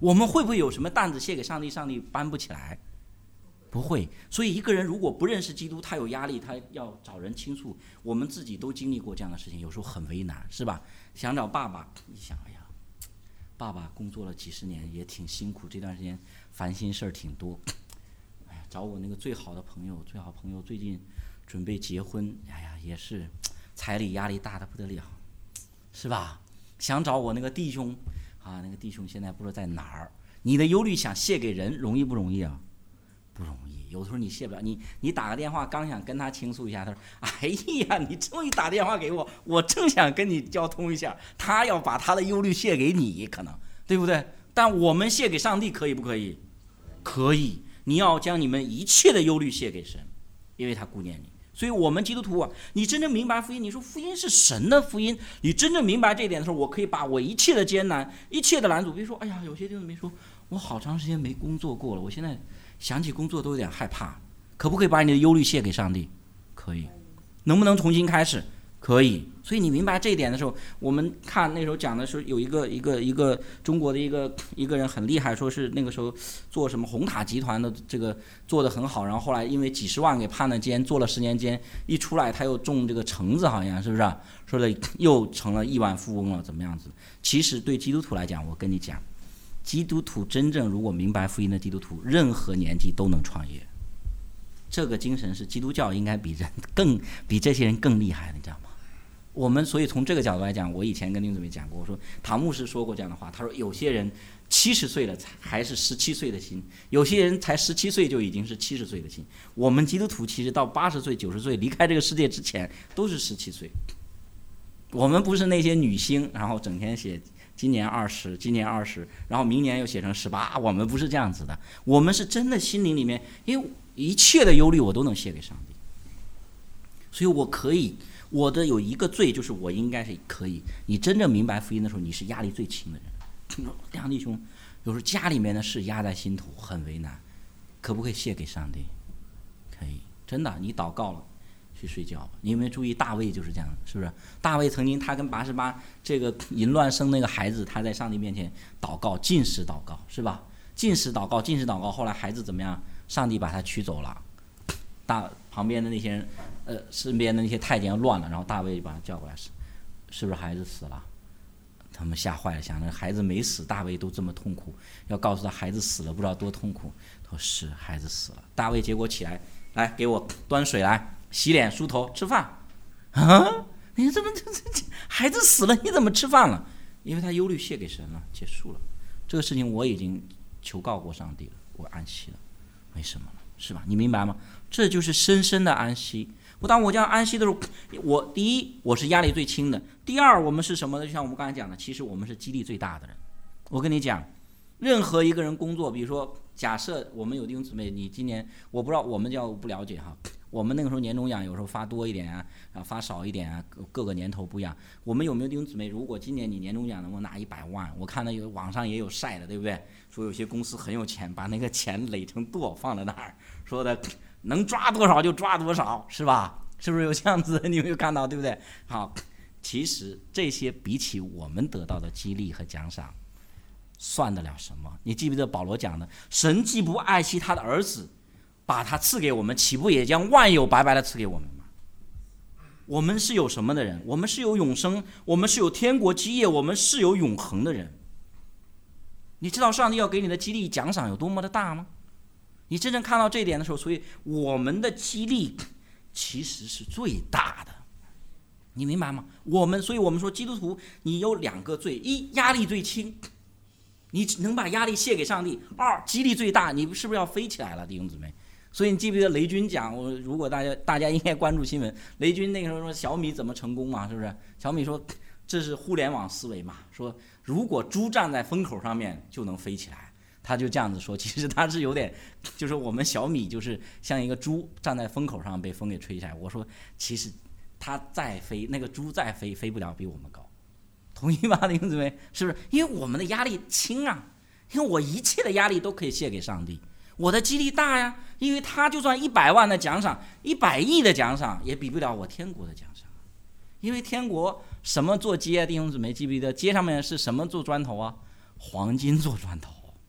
我们会不会有什么担子卸给上帝，上帝搬不起来？不会。所以一个人如果不认识基督，他有压力，他要找人倾诉。我们自己都经历过这样的事情，有时候很为难，是吧？想找爸爸，一想，哎呀，爸爸工作了几十年也挺辛苦，这段时间烦心事儿挺多。哎呀，找我那个最好的朋友，最好朋友最近准备结婚，哎呀，也是彩礼压力大得不得了，是吧？想找我那个弟兄啊，那个弟兄现在不知道在哪儿。你的忧虑想卸给人，容易不容易啊？不容易。有时候你卸不了，你你打个电话，刚想跟他倾诉一下，他说：“哎呀，你终于打电话给我，我正想跟你交通一下。”他要把他的忧虑卸给你，可能对不对？但我们卸给上帝可以不可以？可以。你要将你们一切的忧虑卸给神，因为他顾念你。所以我们基督徒啊，你真正明白福音，你说福音是神的福音，你真正明白这一点的时候，我可以把我一切的艰难、一切的拦阻，比如说，哎呀，有些弟兄没说，我好长时间没工作过了，我现在想起工作都有点害怕，可不可以把你的忧虑卸给上帝？可以。能不能重新开始？可以。所以你明白这一点的时候，我们看那时候讲的时候，有一个一个一个中国的一个一个人很厉害，说是那个时候做什么红塔集团的这个做得很好，然后后来因为几十万给判了监，做了十年监，一出来他又种这个橙子，好像是不是、啊？说了又成了亿万富翁了，怎么样子？其实对基督徒来讲，我跟你讲，基督徒真正如果明白福音的基督徒，任何年纪都能创业。这个精神是基督教应该比人更比这些人更厉害的，你知道吗？我们所以从这个角度来讲，我以前跟丁姊妹讲过，我说唐牧师说过这样的话，他说有些人七十岁了还是十七岁的心，有些人才十七岁就已经是七十岁的心。我们基督徒其实到八十岁、九十岁离开这个世界之前都是十七岁。我们不是那些女星，然后整天写今年二十，今年二十，然后明年又写成十八，我们不是这样子的。我们是真的心灵里面，因为一切的忧虑我都能卸给上帝，所以我可以。我的有一个罪，就是我应该是可以。你真正明白福音的时候，你是压力最轻的人。梁弟兄，有时候家里面的事压在心头，很为难，可不可以卸给上帝？可以，真的。你祷告了，去睡觉吧。你有没有注意大卫就是这样，是不是？大卫曾经他跟拔示巴这个淫乱生那个孩子，他在上帝面前祷告，禁食祷告，是吧？禁食祷告，禁食祷告，后来孩子怎么样？上帝把他取走了。大旁边的那些人。呃，身边的那些太监乱了，然后大卫就把他叫过来，是是不是孩子死了？他们吓坏了，想着孩子没死，大卫都这么痛苦，要告诉他孩子死了，不知道多痛苦。他说是孩子死了。大卫结果起来，来给我端水来，洗脸梳头吃饭。啊，你怎么这这孩子死了，你怎么吃饭了？因为他忧虑卸给神了，结束了。这个事情我已经求告过上帝了，我安息了，没什么了，是吧？你明白吗？这就是深深的安息。当我这样安息的时候，我第一我是压力最轻的，第二我们是什么呢？就像我们刚才讲的，其实我们是激励最大的人。我跟你讲，任何一个人工作，比如说假设我们有弟兄姊妹，你今年我不知道我们叫不了解哈，我们那个时候年终奖有时候发多一点啊，然后发少一点啊，各个年头不一样。我们有没有弟兄姊妹？如果今年你年终奖能够拿一百万，我看到有网上也有晒的，对不对？说有些公司很有钱，把那个钱垒成垛放在那儿，说的。能抓多少就抓多少，是吧？是不是有这样子？你有没有看到，对不对？好，其实这些比起我们得到的激励和奖赏，算得了什么？你记不记得保罗讲的？神既不爱惜他的儿子，把他赐给我们，岂不也将万有白白的赐给我们吗？我们是有什么的人？我们是有永生，我们是有天国基业，我们是有永恒的人。你知道上帝要给你的激励奖赏有多么的大吗？你真正看到这一点的时候，所以我们的激励其实是最大的，你明白吗？我们，所以我们说基督徒，你有两个罪：一，压力最轻，你能把压力卸给上帝；二，激励最大，你是不是要飞起来了，弟兄姊妹？所以你记不记得雷军讲？我如果大家大家应该关注新闻，雷军那个时候说小米怎么成功嘛，是不是？小米说这是互联网思维嘛，说如果猪站在风口上面就能飞起来。他就这样子说，其实他是有点，就是我们小米就是像一个猪站在风口上被风给吹起来。我说，其实他再飞，那个猪再飞，飞不了比我们高，同意吗？弟兄姊妹，是不是？因为我们的压力轻啊，因为我一切的压力都可以卸给上帝，我的激励大呀。因为他就算一百万的奖赏，一百亿的奖赏，也比不了我天国的奖赏。因为天国什么做街啊？弟兄姊妹记不记得街上面是什么做砖头啊？黄金做砖头。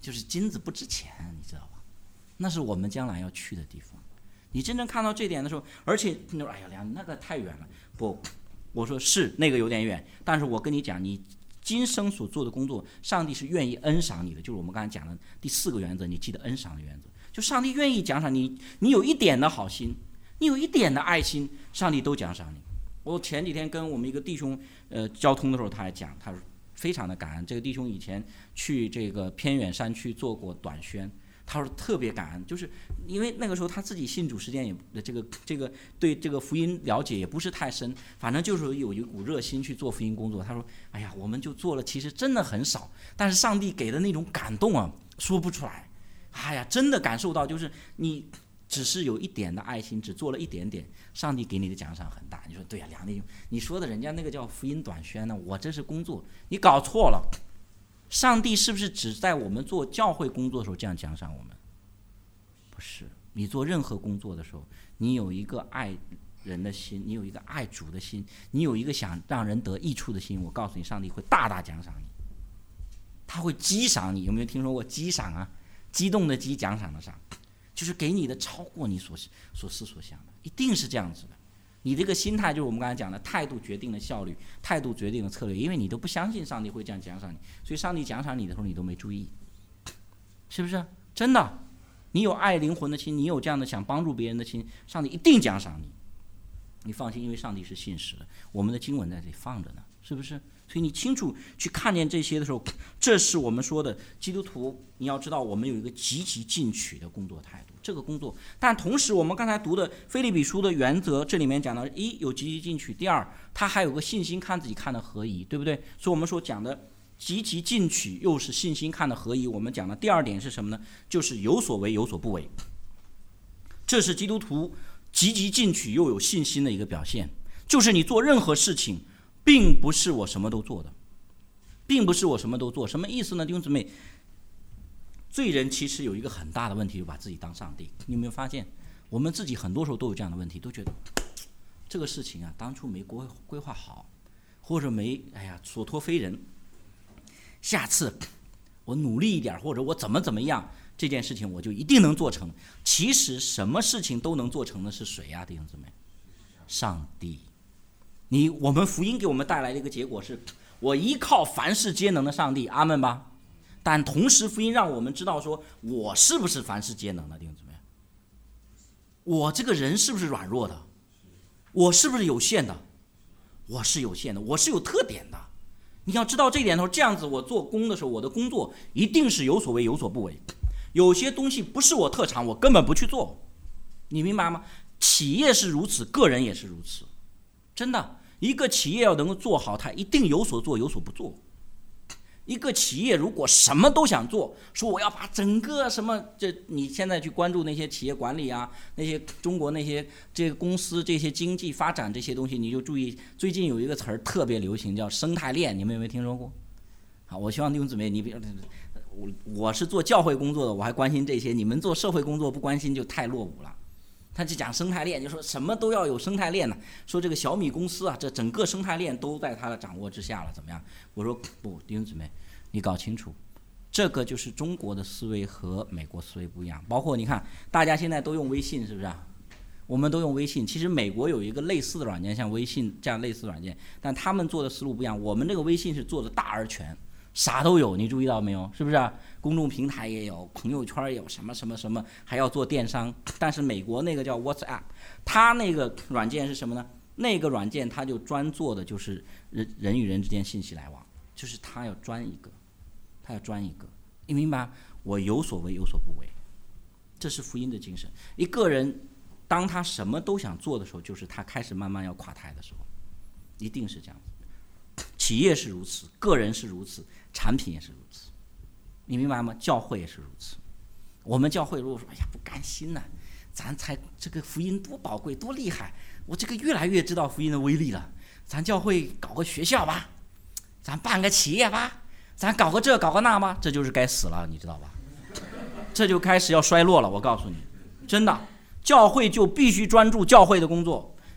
就是金子不值钱，你知道吧？那是我们将来要去的地方。你真正看到这点的时候，而且你说哎呀梁那个太远了，不，我说是那个有点远，但是我跟你讲，你今生所做的工作，上帝是愿意恩赏你的，就是我们刚才讲的第四个原则，你记得恩赏的原则，就上帝愿意奖赏你，你有一点的好心，你有一点的爱心，上帝都奖赏你。我前几天跟我们一个弟兄呃交通的时候，他还讲，他说非常的感恩，这个弟兄以前去这个偏远山区做过短宣。他说特别感恩，就是因为那个时候他自己信主时间也这个这个对这个福音了解也不是太深，反正就是有一股热心去做福音工作。他说哎呀，我们就做了，其实真的很少，但是上帝给的那种感动啊，说不出来。哎呀，真的感受到，就是你只是有一点的爱心，只做了一点点，上帝给你的奖赏很大。你说对呀，梁弟兄，你说的人家那个叫福音短宣呢，我这是工作，你搞错了。上帝是不是只在我们做教会工作的时候这样奖赏我们？不是，你做任何工作的时候，你有一个爱人的心，你有一个爱主的心，你有一个想让人得益处的心，我告诉你，上帝会大大奖赏你，他会激赏你。有没有听说过激赏啊？激动的激，奖赏的赏，就是给你的超过你所所思所想的，一定是这样子的。你这个心态就是我们刚才讲的，态度决定了效率，态度决定了策略。因为你都不相信上帝会这样奖赏你，所以上帝奖赏你的时候你都没注意，是不是？真的，你有爱灵魂的心，你有这样的想帮助别人的心，上帝一定奖赏你。你放心，因为上帝是信实的，我们的经文在这里放着呢，是不是？所以你清楚去看见这些的时候，这是我们说的基督徒。你要知道，我们有一个积极进取的工作态度。这个工作，但同时我们刚才读的腓立比书的原则，这里面讲到一有积极进取，第二他还有个信心看自己看的合宜，对不对？所以我们所讲的积极进取又是信心看的合宜，我们讲的第二点是什么呢？就是有所为有所不为。这是基督徒积极进取又有信心的一个表现，就是你做任何事情并不是我什么都做的，并不是我什么都做。什么意思呢？弟兄姊妹，罪人其实有一个很大的问题，就把自己当上帝。你有没有发现，我们自己很多时候都有这样的问题，都觉得这个事情啊，当初没规划好，或者没哎呀所托非人，下次我努力一点，或者我怎么怎么样，这件事情我就一定能做成。其实什么事情都能做成的是谁呀、啊，弟兄姊妹？上帝。你我们福音给我们带来的一个结果是，我依靠凡事皆能的上帝，阿们吧。但同时福音让我们知道说，我是不是凡事皆能的，弟兄姊妹？我这个人是不是软弱的？我是不是有限的？我是有限的，我是有特点的。你要知道这一点的时候，这样子我做工的时候，我的工作一定是有所为有所不为。有些东西不是我特长，我根本不去做，你明白吗？企业是如此，个人也是如此，真的。一个企业要能够做好，它一定有所做有所不做。一个企业如果什么都想做，说我要把整个什么，这你现在去关注那些企业管理啊，那些中国那些这个公司这些经济发展这些东西，你就注意，最近有一个词儿特别流行，叫生态链，你们有没有听说过？好，我希望弟兄姊妹，你别，我我是做教会工作的，我还关心这些，你们做社会工作不关心就太落伍了。他就讲生态链，就说什么都要有生态链呢。说这个小米公司啊，这整个生态链都在他的掌握之下了，怎么样？我说不，弟兄姊妹，你搞清楚，这个就是中国的思维和美国思维不一样。包括你看，大家现在都用微信，是不是啊？我们都用微信。其实美国有一个类似的软件，像微信这样类似的软件，但他们做的思路不一样。我们这个微信是做的大而全，啥都有，你注意到没有？是不是啊？公众平台也有，朋友圈也有，什么什么什么，还要做电商。但是美国那个叫 WhatsApp， 它那个软件是什么呢？那个软件它就专做的就是人人与人之间信息来往，就是它要专一个，它要专一个。你明白？我有所为有所不为，这是福音的精神。一个人当他什么都想做的时候，就是他开始慢慢要垮台的时候，一定是这样子。企业是如此，个人是如此，产品也是如此。你明白吗？教会也是如此。我们教会如果说哎呀不甘心呐、啊，咱才这个福音多宝贵多厉害，我这个越来越知道福音的威力了，咱教会搞个学校吧，咱办个企业吧，咱搞个这搞个那吧，这就是该死了，你知道吧？这就开始要衰落了。我告诉你，真的，教会就必须专注教会的工作，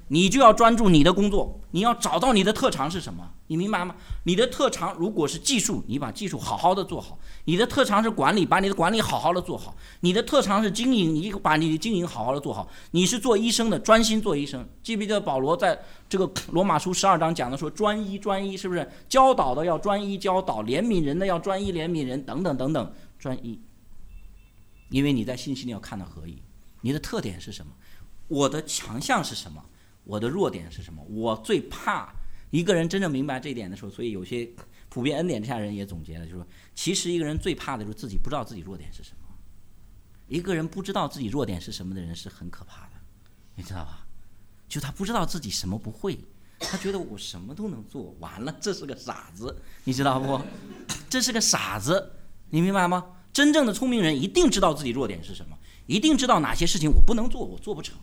你就要专注你的工作，你要找到你的特长是什么，你明白吗？你的特长如果是技术，你把技术好好的做好；你的特长是管理，把你的管理好好的做好；你的特长是经营，你把你的经营好好的做好。你是做医生的，专心做医生。记不记得保罗在这个罗马书十二章讲的说，专一专一，是不是？教导的要专一教导，怜悯人的要专一怜悯人，等等等等，专一。因为你在信息里要看到合一，你的特点是什么？我的强项是什么？我的弱点是什么？我最怕一个人真正明白这一点的时候，所以有些普遍恩典之下人也总结了，就是说，其实一个人最怕的就是自己不知道自己弱点是什么。一个人不知道自己弱点是什么的人是很可怕的，你知道吧？就他不知道自己什么不会，他觉得我什么都能做，完了，这是个傻子，你知道不？这是个傻子，你明白吗？真正的聪明人一定知道自己弱点是什么，一定知道哪些事情我不能做，我做不成。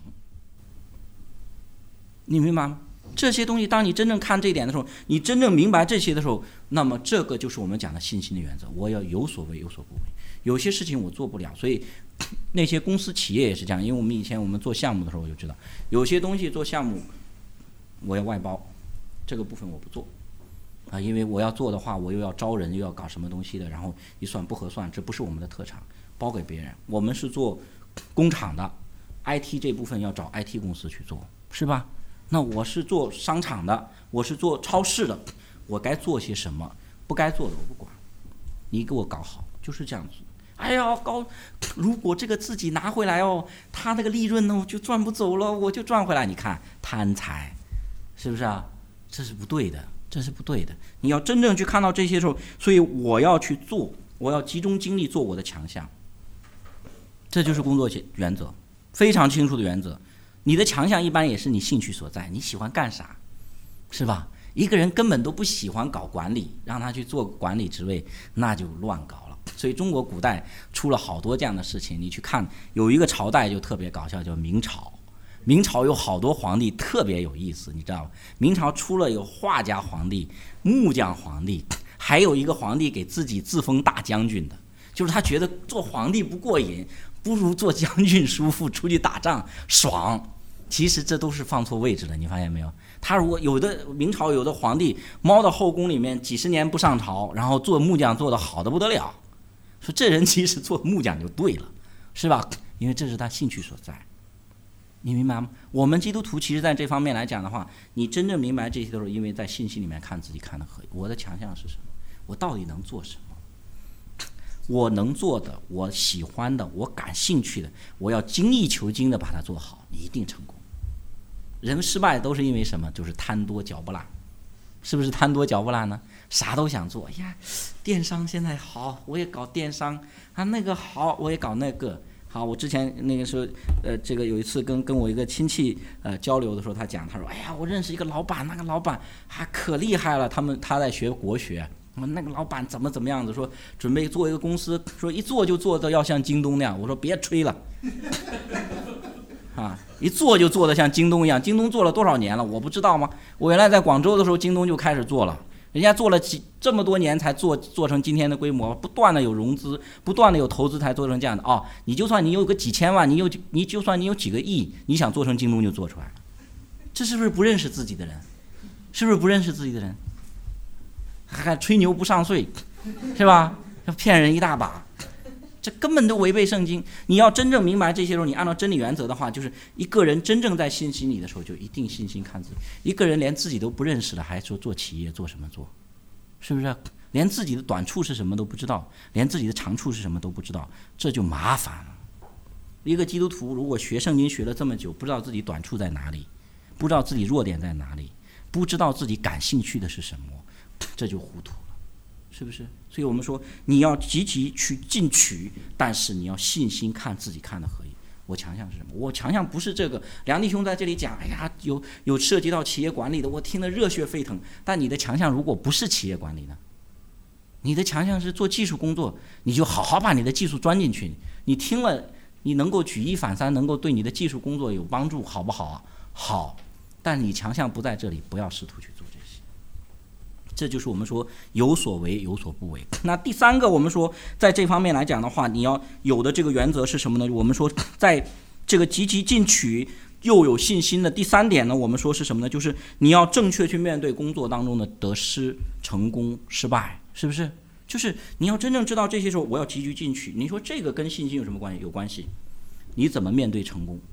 你明白吗？这些东西当你真正看这一点的时候，你真正明白这些的时候，那么这个就是我们讲的信心的原则，我要有所为有所不为。有些事情我做不了，所以那些公司企业也是这样，因为我们以前我们做项目的时候我就知道，有些东西做项目我要外包，这个部分我不做啊，因为我要做的话我又要招人又要搞什么东西的，然后一算不合算，这不是我们的特长，包给别人。我们是做工厂的 I T 这部分要找 I T 公司去做，是吧？那我是做商场的，我是做超市的，我该做些什么，不该做的我不管，你给我搞好，就是这样子。哎呀，高，如果这个自己拿回来哦，他那个利润呢，我就赚不走了，我就赚回来。你看贪财，是不是啊？这是不对的，这是不对的。你要真正去看到这些时候，所以我要去做，我要集中精力做我的强项，这就是工作原则，非常清楚的原则。你的强项一般也是你兴趣所在，你喜欢干啥，是吧？一个人根本都不喜欢搞管理，让他去做管理职位，那就乱搞了。所以中国古代出了好多这样的事情，你去看有一个朝代就特别搞笑，叫明朝。明朝有好多皇帝特别有意思，你知道吗？明朝出了有画家皇帝、木匠皇帝，还有一个皇帝给自己自封大将军的，就是他觉得做皇帝不过瘾，不如做将军叔父出去打仗爽。其实这都是放错位置了，你发现没有？他如果有的明朝有的皇帝猫到后宫里面几十年不上朝，然后做木匠做得好的不得了，说这人其实做木匠就对了，是吧？因为这是他兴趣所在，你明白吗？我们基督徒其实在这方面来讲的话，你真正明白这些都是因为在信息里面看自己看得合，我的强项是什么？我到底能做什么？我能做的，我喜欢的，我感兴趣的，我要精益求精的把它做好，一定成功。人失败都是因为什么？就是贪多嚼不烂，是不是贪多嚼不烂呢？啥都想做，哎呀，电商现在好，我也搞电商啊，那个好，我也搞那个好。我之前那个时候，呃，这个有一次跟跟我一个亲戚呃交流的时候，他讲，他说，哎呀，我认识一个老板，那个老板还可厉害了，他们他在学国学。那个老板怎么怎么样子，说准备做一个公司，说一做就做的要像京东那样。我说别吹了，啊，一做就做的像京东一样。京东做了多少年了，我不知道吗？我原来在广州的时候，京东就开始做了，人家做了几这么多年才做做成今天的规模，不断的有融资，不断的有投资才做成这样的。哦，你就算你有个几千万，你有你就算你有几个亿，你想做成京东就做出来了。这是不是不认识自己的人？是不是不认识自己的人？还吹牛不上税，是吧？要骗人一大把，这根本都违背圣经。你要真正明白这些时候，你按照真理原则的话，就是一个人真正在信心里的时候，就一定信心看自己。一个人连自己都不认识了，还说做企业做什么做？是不是？连自己的短处是什么都不知道，连自己的长处是什么都不知道，这就麻烦了。一个基督徒如果学圣经学了这么久，不知道自己短处在哪里，不知道自己弱点在哪里，不知道自己感兴趣的是什么，这就糊涂了，是不是？所以我们说你要积极去进取，但是你要信心看自己看的合一。我强项是什么？我强项不是这个。梁弟兄在这里讲，哎呀，有有涉及到企业管理的，我听得热血沸腾。但你的强项如果不是企业管理呢？你的强项是做技术工作，你就好好把你的技术钻进去。你听了，你能够举一反三，能够对你的技术工作有帮助，好不好啊？好。但你强项不在这里，不要试图去做这些。这就是我们说有所为有所不为。那第三个，我们说在这方面来讲的话，你要有的这个原则是什么呢？我们说在这个积极进取又有信心的第三点呢，我们说是什么呢？就是你要正确去面对工作当中的得失、成功、失败，是不是？就是你要真正知道这些时候我要积极进取。你说这个跟信心有什么关系？有关系。你怎么面对成功？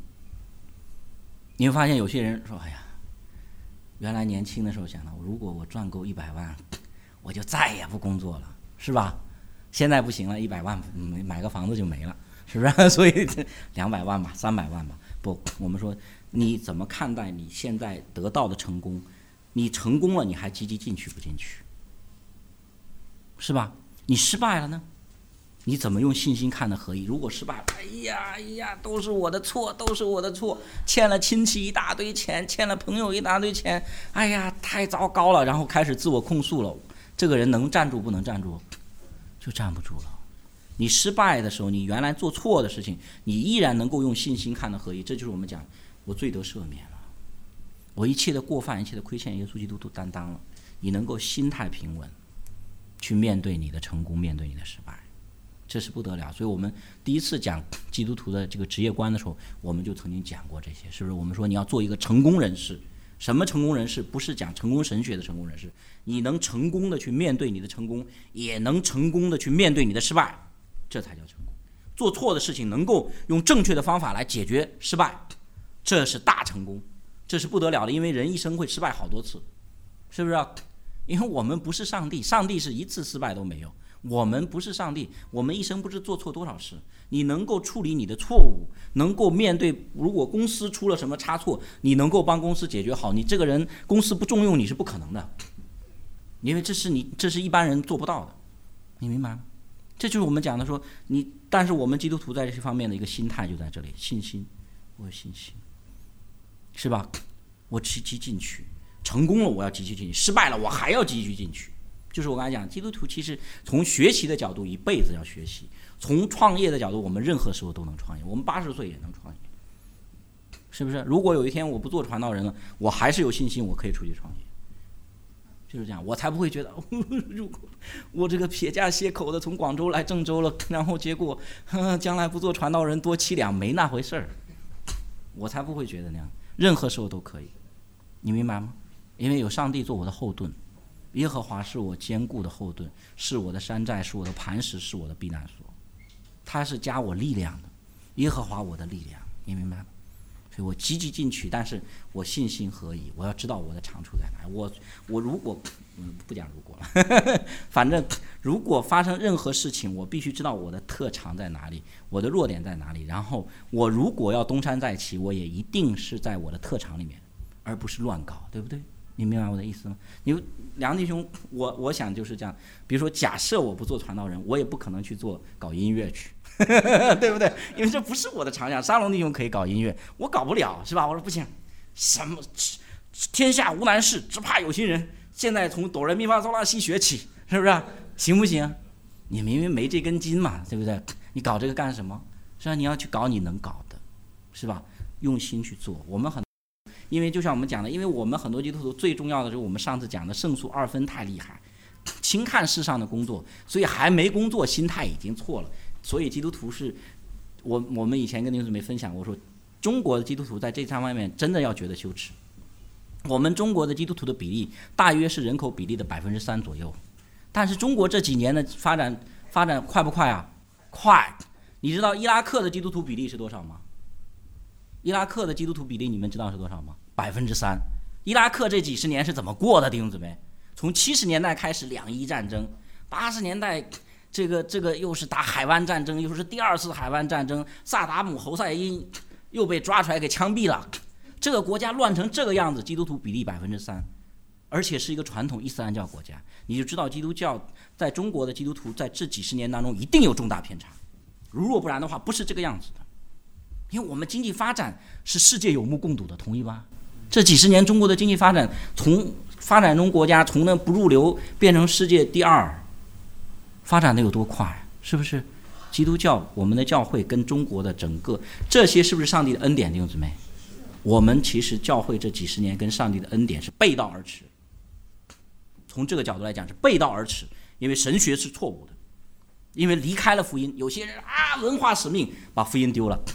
你会发现有些人说：“哎呀，原来年轻的时候想到，如果我赚够一百万，我就再也不工作了，是吧？现在不行了，一百万买个房子就没了，是不是？所以两百万吧，三百万吧。不，我们说你怎么看待你现在得到的成功？你成功了，你还积极进取不进取？是吧？你失败了呢？你怎么用信心看的合一？如果失败了，哎呀哎呀，都是我的错，都是我的错，欠了亲戚一大堆钱，欠了朋友一大堆钱，哎呀，太糟糕了，然后开始自我控诉了。这个人能站住不能站住？就站不住了。你失败的时候，你原来做错的事情，你依然能够用信心看的合一，这就是我们讲，我罪得赦免了，我一切的过犯，一切的亏欠，耶稣基督都担当了。你能够心态平稳，去面对你的成功，面对你的失败。这是不得了。所以我们第一次讲基督徒的这个职业观的时候，我们就曾经讲过这些，是不是？我们说你要做一个成功人士。什么成功人士？不是讲成功神学的成功人士，你能成功的去面对你的成功，也能成功的去面对你的失败，这才叫成功。做错的事情能够用正确的方法来解决失败，这是大成功，这是不得了的。因为人一生会失败好多次，是不是啊？因为我们不是上帝，上帝是一次失败都没有。我们不是上帝，我们一生不知做错多少事。你能够处理你的错误，能够面对如果公司出了什么差错，你能够帮公司解决好，你这个人公司不重用你是不可能的，因为这是你这是一般人做不到的，你明白吗？这就是我们讲的说你，但是我们基督徒在这些方面的一个心态就在这里，信心，我有信心，是吧？我积极进取，成功了我要积极进取，失败了我还要积极进取。就是我刚才讲，基督徒其实从学习的角度一辈子要学习，从创业的角度我们任何时候都能创业，我们八十岁也能创业，是不是？如果有一天我不做传道人了，我还是有信心我可以出去创业，就是这样，我才不会觉得、哦、如果我这个撇家歇口的从广州来郑州了，然后结果、呃、将来不做传道人多凄凉，没那回事儿，我才不会觉得那样，任何时候都可以，你明白吗？因为有上帝做我的后盾，耶和华是我坚固的后盾，是我的山寨，是我的磐石，是我的避难所，他是加我力量的，耶和华我的力量，你明白吗？所以我积极进取，但是我信心合一，我要知道我的长处在哪。我我如果嗯不讲如果了，反正如果发生任何事情，我必须知道我的特长在哪里，我的弱点在哪里。然后我如果要东山再起，我也一定是在我的特长里面，而不是乱搞，对不对？你明白我的意思吗？你梁弟兄，我我想就是这样。比如说，假设我不做传道人，我也不可能去做搞音乐去，对不对？因为这不是我的长项。沙龙弟兄可以搞音乐，我搞不了，是吧？我说不行，什么天下无难事，只怕有心人。现在从哆来咪发嗦拉西学起，是不是？行不行？你明明没这根筋嘛，对不对？你搞这个干什么？是吧？你要去搞你能搞的，是吧？用心去做。我们很。因为就像我们讲的，因为我们很多基督徒最重要的就是我们上次讲的胜诉二分太厉害，轻看世上的工作，所以还没工作心态已经错了。所以基督徒是，我我们以前跟弟兄姊妹分享过说，中国的基督徒在这方面真的要觉得羞耻。我们中国的基督徒的比例大约是人口比例的百分之三左右，但是中国这几年的发展发展快不快啊？快！你知道伊拉克的基督徒比例是多少吗？伊拉克的基督徒比例你们知道是多少吗？百分之三。伊拉克这几十年是怎么过的，弟兄姊妹？从七十年代开始两伊战争，八十年代这个这个又是打海湾战争，又是第二次海湾战争，萨达姆侯赛因又被抓出来给枪毙了，这个国家乱成这个样子，基督徒比例百分之三，而且是一个传统伊斯兰教国家，你就知道基督教在中国的基督徒在这几十年当中一定有重大偏差，如若不然的话，不是这个样子的。因为我们经济发展是世界有目共睹的，同意吧？这几十年中国的经济发展，从发展中国家从那不入流变成世界第二，发展的有多快？是不是？基督教我们的教会跟中国的整个这些是不是上帝的恩典，弟兄姊妹？我们其实教会这几十年跟上帝的恩典是背道而驰，从这个角度来讲是背道而驰，因为神学是错误的，因为离开了福音，有些人啊文化使命把福音丢了。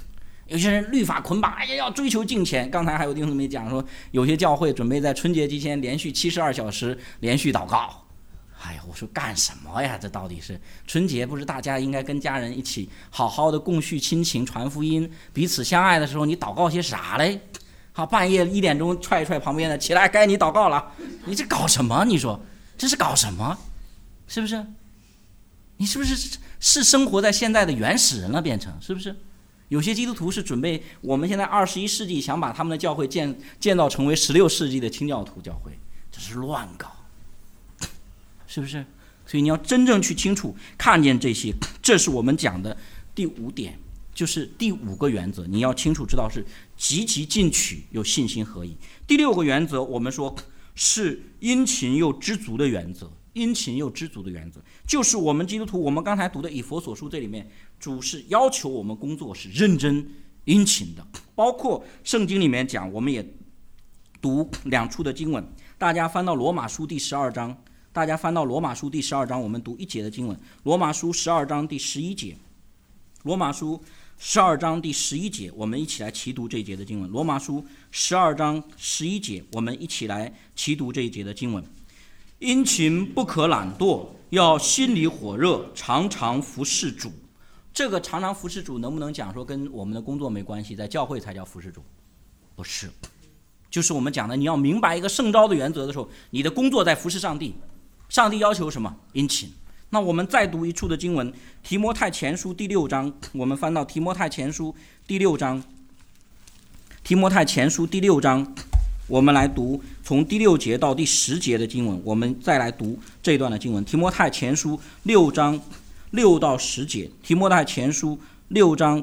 有些人律法捆绑，哎呀要追求金钱。刚才还有弟兄姊妹讲说，有些教会准备在春节期间连续七十二小时连续祷告。哎呀，我说干什么呀？这到底是春节不是大家应该跟家人一起好好的共叙亲情、传福音、彼此相爱的时候，你祷告些啥嘞？好，半夜一点钟踹一踹旁边的，起来该你祷告了。你这搞什么？你说这是搞什么？是不是？你是不是是生活在现在的原始人了？变成是不是？有些基督徒是准备我们现在二十一世纪想把他们的教会建建造成为十六世纪的清教徒教会，这是乱搞，是不是？所以你要真正去清楚看见这些，这是我们讲的第五点，就是第五个原则，你要清楚知道是积极进取有信心合一。第六个原则我们说是殷勤又知足的原则，殷勤又知足的原则就是我们基督徒，我们刚才读的以弗所书这里面，主是要求我们工作是认真殷勤的，包括圣经里面讲，我们也读两处的经文，大家翻到罗马书第十二章，大家翻到罗马书第十二章，我们读一节的经文，罗马书十二章第十一节，罗马书十二章第十一节，我们一起来齐读这一节的经文。罗马书十二章十一节，我们一起来齐读这一节的经文。殷勤不可懒惰，要心里火热，常常服侍主。这个常常服侍主能不能讲说跟我们的工作没关系，在教会才叫服侍主？不是，就是我们讲的，你要明白一个圣召的原则的时候，你的工作在服侍上帝。上帝要求什么？殷勤。那我们再读一处的经文，提摩太前书第六章，我们翻到提摩太前书第六章，提摩太前书第六章，我们来读从第六节到第十节的经文，我们再来读这段的经文。提摩太前书六章六到十节，提摩太前书六章，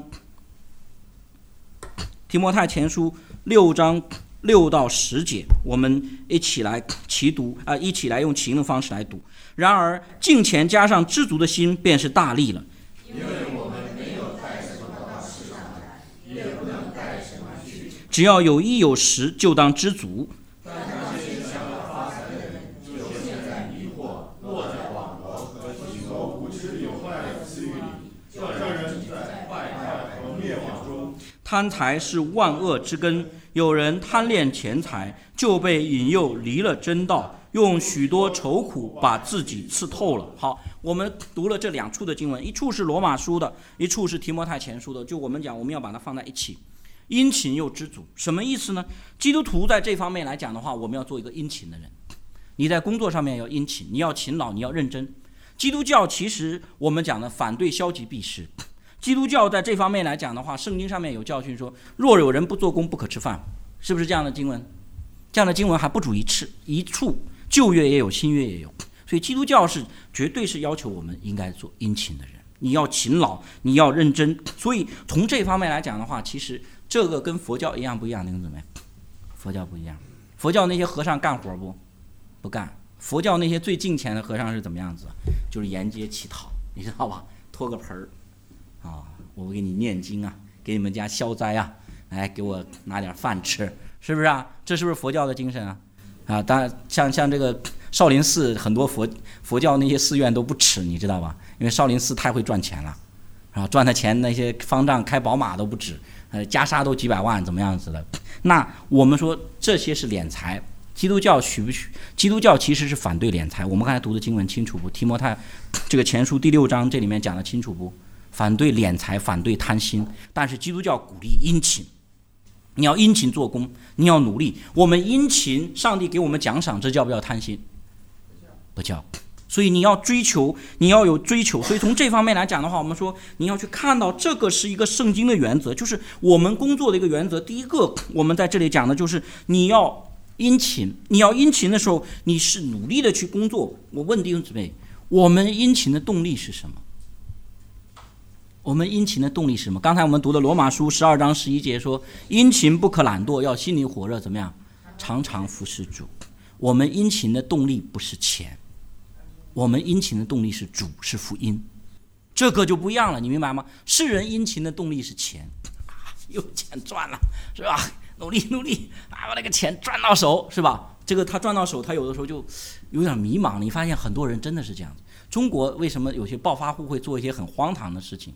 提摩太前书六章六到十节，我们一起来齐读啊、呃，一起来用齐的方式来读。然而敬虔加上知足的心，便是大利了。 因为我们没有带什么到世上来，也不能带什么去。 只要有衣有食，就当知足。 但那些想要发财的人，就陷在迷惑、落在网罗和虚头无知有坏的私欲里，叫人在败坏和灭亡中。 贪财是万恶之根，有人贪恋钱财，就被引诱离了真道，用许多愁苦把自己刺透了。好，我们读了这两处的经文，一处是罗马书的，一处是提摩太前书的，就我们讲我们要把它放在一起，殷勤又知足，什么意思呢？基督徒在这方面来讲的话，我们要做一个殷勤的人。你在工作上面要殷勤，你要勤劳，你要认真。基督教其实我们讲的反对消极避世，基督教在这方面来讲的话，圣经上面有教训说，若有人不做工，不可吃饭，是不是这样的经文？这样的经文还不止一次一处，旧约也有，新约也有。所以基督教是绝对是要求我们应该做殷勤的人，你要勤劳，你要认真。所以从这方面来讲的话，其实这个跟佛教一样不一样？那个怎么样？佛教不一样，佛教那些和尚干活不？不干。佛教那些最敬虔的和尚是怎么样子？就是沿街乞讨，你知道吧？拖个盆儿，啊，我给你念经啊，给你们家消灾啊，来给我拿点饭吃，是不是啊？这是不是佛教的精神啊？啊，当然像像这个少林寺很多佛佛教那些寺院都不吃，你知道吧？因为少林寺太会赚钱了，啊，赚的钱那些方丈开宝马都不止，呃，袈裟都几百万，怎么样子的？那我们说这些是敛财。基督教许不许？基督教其实是反对敛财。我们刚才读的经文清楚不？提摩太这个前书第六章这里面讲的清楚不？反对敛财，反对贪心。但是基督教鼓励殷勤，你要殷勤做工，你要努力。我们殷勤，上帝给我们奖赏，这叫不叫贪心？不叫。所以你要追求，你要有追求。所以从这方面来讲的话，我们说你要去看到这个是一个圣经的原则，就是我们工作的一个原则。第一个，我们在这里讲的就是你要殷勤，你要殷勤的时候，你是努力的去工作。我问弟兄姊妹，我们殷勤的动力是什么？我们殷勤的动力是什么？刚才我们读的罗马书十二章十一节说，殷勤不可懒惰，要心里火热，怎么样？常常服侍主。我们殷勤的动力不是钱，我们殷勤的动力是主，是福音。这个就不一样了，你明白吗？世人殷勤的动力是钱，啊，有钱赚了，是吧？努力努力啊，把那个钱赚到手，是吧？这个他赚到手，他有的时候就有点迷茫。你发现很多人真的是这样子。中国为什么有些暴发户会做一些很荒唐的事情？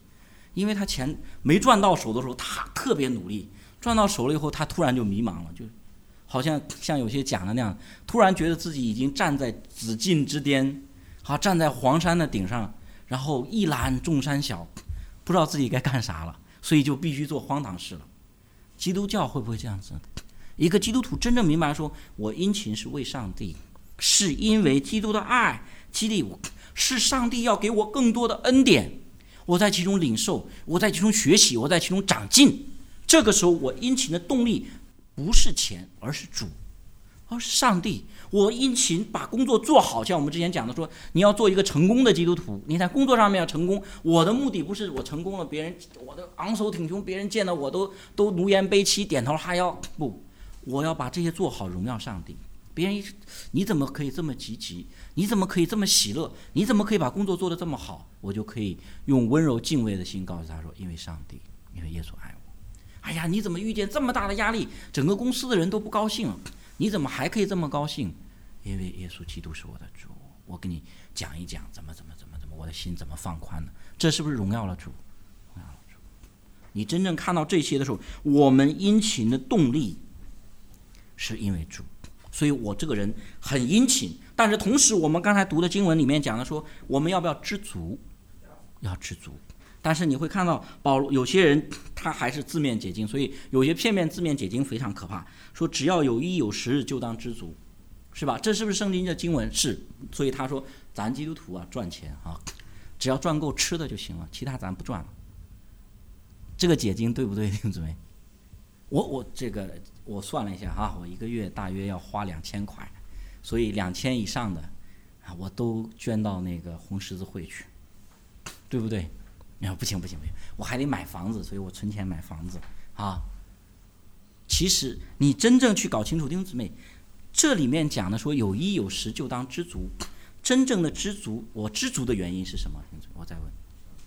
因为他钱没赚到手的时候，他特别努力；赚到手了以后，他突然就迷茫了，就好像像有些讲的那样，突然觉得自己已经站在紫禁之巅，好站在黄山的顶上，然后一览众山小，不知道自己该干啥了，所以就必须做荒唐事了。基督教会不会这样子？一个基督徒真正明白说，我殷勤是为上帝，是因为基督的爱激励我，是上帝要给我更多的恩典，我在其中领受，我在其中学习，我在其中长进。这个时候我殷勤的动力不是钱，而是主，而是上帝。我殷勤把工作做好，像我们之前讲的说，你要做一个成功的基督徒，你在工作上面要成功。我的目的不是我成功了，别人我的昂首挺胸，别人见到我都都奴颜卑膝，点头哈腰，不，我要把这些做好，荣耀上帝。别人一你怎么可以这么积极？你怎么可以这么喜乐？你怎么可以把工作做得这么好？我就可以用温柔敬畏的心告诉他说，因为上帝，因为耶稣爱我。哎呀，你怎么遇见这么大的压力，整个公司的人都不高兴了，你怎么还可以这么高兴？因为耶稣基督是我的主，我跟你讲一讲怎么怎么怎么怎么，我的心怎么放宽了，这是不是荣耀了主？荣耀了主。你真正看到这些的时候，我们殷勤的动力是因为主。所以我这个人很殷勤，但是同时我们刚才读的经文里面讲的说，我们要不要知足？要知足。但是你会看到保罗有些人他还是字面解经，所以有些片面字面解经非常可怕，说只要有一有十就当知足，是吧？这是不是圣经的经文？是。所以他说咱基督徒啊赚钱啊，只要赚够吃的就行了，其他咱不赚了。这个解经对不对，弟兄姊妹？我我这个我算了一下哈，我一个月大约要花两千块，所以两千以上的啊，我都捐到那个红十字会去，对不对？啊，不行不行不行，我还得买房子，所以我存钱买房子啊。其实你真正去搞清楚，弟兄姊妹，这里面讲的说有一有十就当知足，真正的知足，我知足的原因是什么？我再问，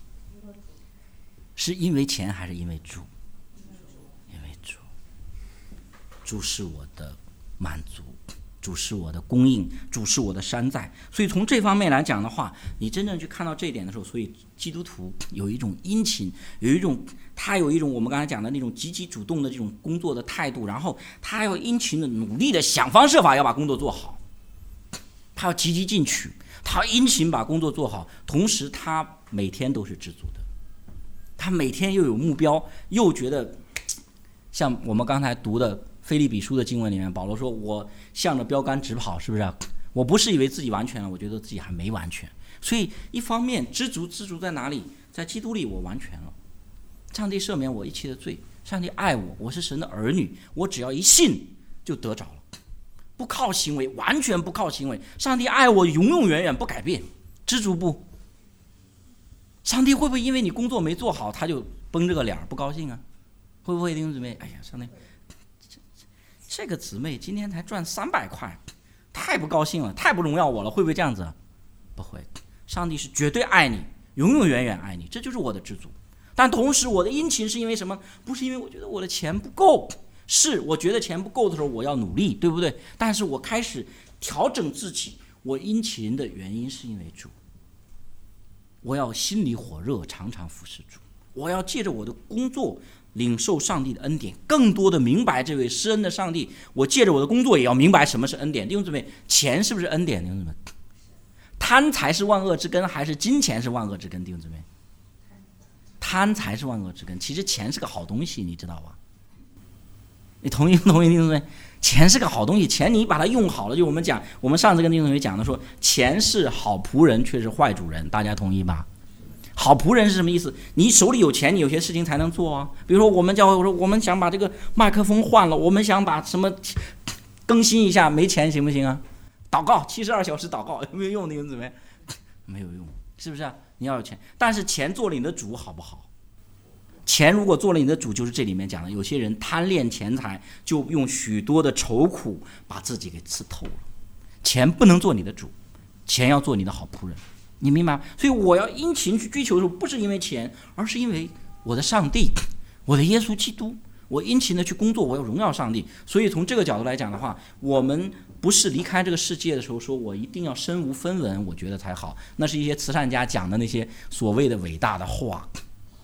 是因为钱还是因为主？因为主，主是我的满足，主是我的供应，主是我的山寨。所以从这方面来讲的话，你真正去看到这一点的时候，所以基督徒有一种殷勤，有一种他有一种我们刚才讲的那种积极主动的这种工作的态度，然后他要殷勤的努力的想方设法要把工作做好，他要积极进取，他要殷勤把工作做好，同时他每天都是知足的，他每天又有目标，又觉得像我们刚才读的腓立比书的经文里面，保罗说我向着标杆直跑，是不是、啊、我不是以为自己完全了，我觉得自己还没完全。所以一方面知足，知足在哪里？在基督里我完全了，上帝赦免我一切的罪，上帝爱我，我是神的儿女，我只要一信就得着了，不靠行为，完全不靠行为，上帝爱我永永远远不改变，知足不？上帝会不会因为你工作没做好他就绷着个脸不高兴啊？会不会弟兄姊妹？哎呀，上帝这个姊妹今天才赚三百块，太不高兴了，太不荣耀我了，会不会这样子？不会，上帝是绝对爱你，永永远远爱你，这就是我的知足。但同时我的殷勤是因为什么？不是因为我觉得我的钱不够，是我觉得钱不够的时候我要努力，对不对？但是我开始调整自己，我殷勤的原因是因为主，我要心里火热，常常服侍主，我要借着我的工作领受上帝的恩典，更多的明白这位施恩的上帝。我借着我的工作也要明白什么是恩典。弟兄姊妹，钱是不是恩典？弟兄姊妹，贪财是万恶之根，还是金钱是万恶之根？弟兄姊妹，贪财是万恶之根。其实钱是个好东西，你知道吧？你同意不同意？弟兄姊妹，钱是个好东西，钱你把它用好了，就我们讲，我们上次跟弟兄姊妹讲的说，钱是好仆人，却是坏主人，大家同意吧？好仆人是什么意思？你手里有钱，你有些事情才能做啊。比如说我们教会，我说我们想把这个麦克风换了，我们想把什么更新一下，没钱行不行啊？祷告七十二小时祷告有没有用？弟兄姊妹，没有用，是不是啊？你要有钱，但是钱做了你的主好不好？钱如果做了你的主，就是这里面讲的，有些人贪恋钱财，就用许多的愁苦把自己给刺透了。钱不能做你的主，钱要做你的好仆人。你明白吗？所以我要殷勤去追求的时候，不是因为钱，而是因为我的上帝，我的耶稣基督。我殷勤的去工作，我要荣耀上帝。所以从这个角度来讲的话，我们不是离开这个世界的时候说我一定要身无分文，我觉得才好。那是一些慈善家讲的那些所谓的伟大的话。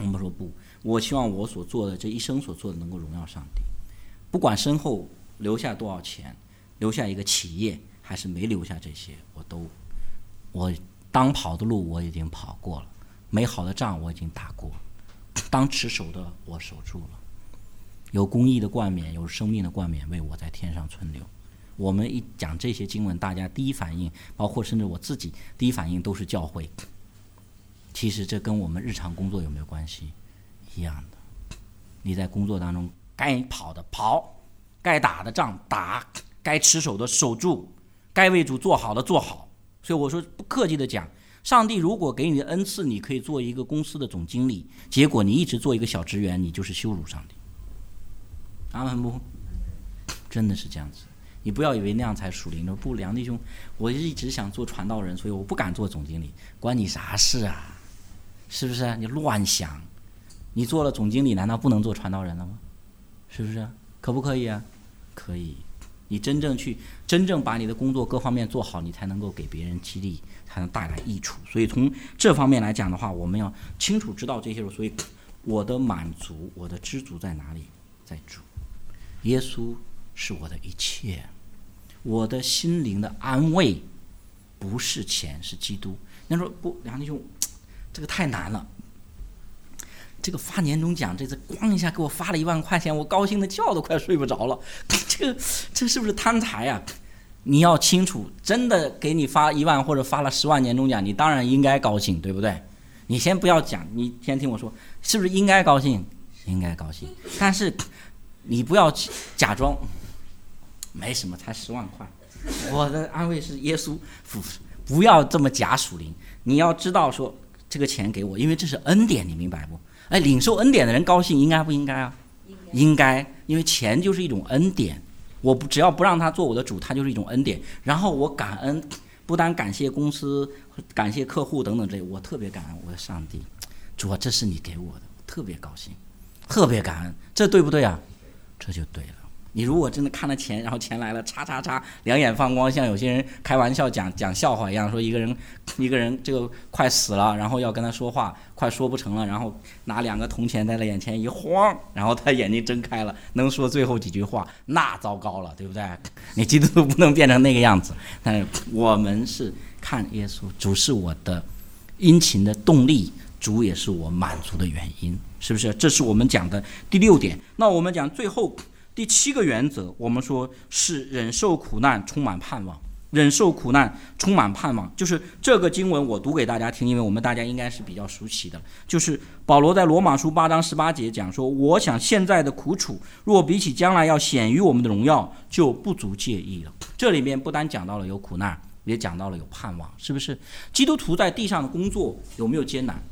我们说不，我希望我所做的这一生所做的能够荣耀上帝，不管身后留下多少钱，留下一个企业还是没留下这些，我都我当跑的路我已经跑过了，美好的仗我已经打过，当持守的我守住了，有公义的冠冕，有生命的冠冕为我在天上存留。我们一讲这些经文，大家第一反应，包括甚至我自己第一反应都是教会。其实这跟我们日常工作有没有关系？一样的。你在工作当中该跑的跑，该打的仗打，该持守的守住，该为主做好的做好。所以我说不客气的讲，上帝如果给你的恩赐，你可以做一个公司的总经理，结果你一直做一个小职员，你就是羞辱上帝。阿门不？真的是这样子。你不要以为那样才属灵的，不，梁弟兄，我一直想做传道人，所以我不敢做总经理，关你啥事啊？是不是？你乱想，你做了总经理，难道不能做传道人了吗？是不是？可不可以啊？可以。你真正去，真正把你的工作各方面做好，你才能够给别人激励，才能带来益处。所以从这方面来讲的话，我们要清楚知道这些。所以我的满足，我的知足在哪里？在主，耶稣是我的一切，我的心灵的安慰不是钱，是基督。那说不，梁弟兄，这个太难了。这个发年终奖，这次咣一下给我发了一万块钱，我高兴的觉都快睡不着了。这个这是不是贪财啊？你要清楚，真的给你发一万或者发了十万年终奖，你当然应该高兴，对不对？你先不要讲，你先听我说，是不是应该高兴？应该高兴，但是你不要假装没什么，才十万块。我的安慰是耶稣，不要这么假属灵。你要知道说这个钱给我，因为这是恩典，你明白不？哎，领受恩典的人高兴，应该不应该啊？应该，因为钱就是一种恩典。我不只要不让他做我的主，他就是一种恩典。然后我感恩，不单感谢公司、感谢客户等等这些，我特别感恩我的上帝，主啊，这是你给我的，特别高兴，特别感恩，这对不对啊？这就对了。你如果真的看了钱，然后钱来了，叉叉叉，两眼放光，像有些人开玩笑讲讲笑话一样，说一个人一个人这个快死了，然后要跟他说话，快说不成了，然后拿两个铜钱在他眼前一晃，然后他眼睛睁开了，能说最后几句话，那糟糕了，对不对？你基督徒不能变成那个样子。但是我们是看耶稣，主是我的殷勤的动力，主也是我满足的原因，是不是？这是我们讲的第六点。那我们讲最后第七个原则，我们说是忍受苦难，充满盼望。忍受苦难，充满盼望，就是这个经文我读给大家听，因为我们大家应该是比较熟悉的。就是保罗在罗马书八章十八节讲说：“我想现在的苦楚，若比起将来要显于我们的荣耀，就不足介意了。”这里面不单讲到了有苦难，也讲到了有盼望，是不是？基督徒在地上的工作有没有艰难？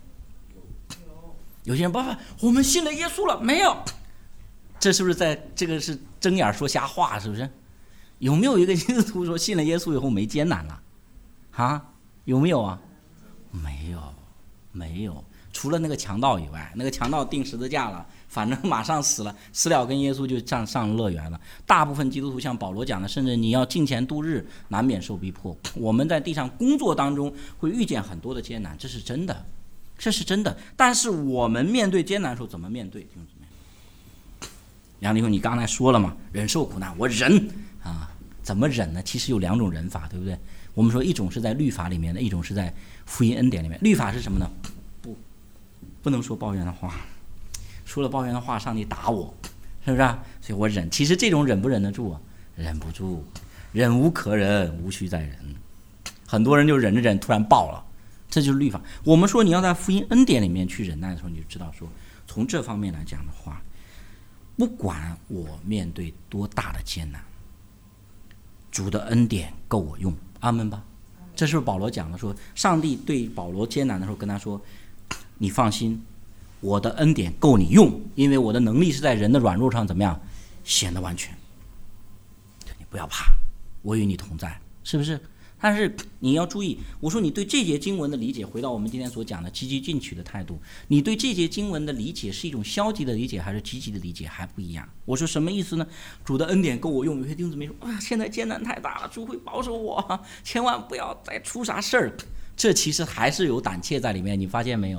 有些人不不，我们信了耶稣了，没有。这是不是在这个是睁眼说瞎话？是不是？有没有一个基督徒说信了耶稣以后没艰难了？啊，有没有啊？没有，没有。除了那个强盗以外，那个强盗钉十字架了，反正马上死了，死了跟耶稣就上上乐园了。大部分基督徒像保罗讲的，甚至你要敬虔度日，难免受逼迫。我们在地上工作当中会遇见很多的艰难，这是真的，这是真的。但是我们面对艰难的时候怎么面对？梁弟兄，你刚才说了嘛，忍受苦难，我忍啊，怎么忍呢？其实有两种忍法，对不对？我们说一种是在律法里面的，一种是在福音恩典里面。律法是什么呢？不，不能说抱怨的话，说了抱怨的话，上帝打我，是不是啊？所以我忍。其实这种忍不忍得住啊？忍不住，忍无可忍，无需再忍。很多人就忍着忍，突然爆了，这就是律法。我们说你要在福音恩典里面去忍耐的时候，你就知道说，从这方面来讲的话，不管我面对多大的艰难，主的恩典够我用，阿们吧。这是保罗讲的，说上帝对保罗艰难的时候跟他说，你放心，我的恩典够你用，因为我的能力是在人的软弱上怎么样显得完全。你不要怕，我与你同在，是不是？但是你要注意，我说你对这节经文的理解，回到我们今天所讲的积极进取的态度，你对这节经文的理解是一种消极的理解还是积极的理解还不一样。我说什么意思呢？主的恩典够我用。有些弟兄姊妹说啊，现在艰难太大了，主会保守我，千万不要再出啥事儿。这其实还是有胆怯在里面，你发现没有？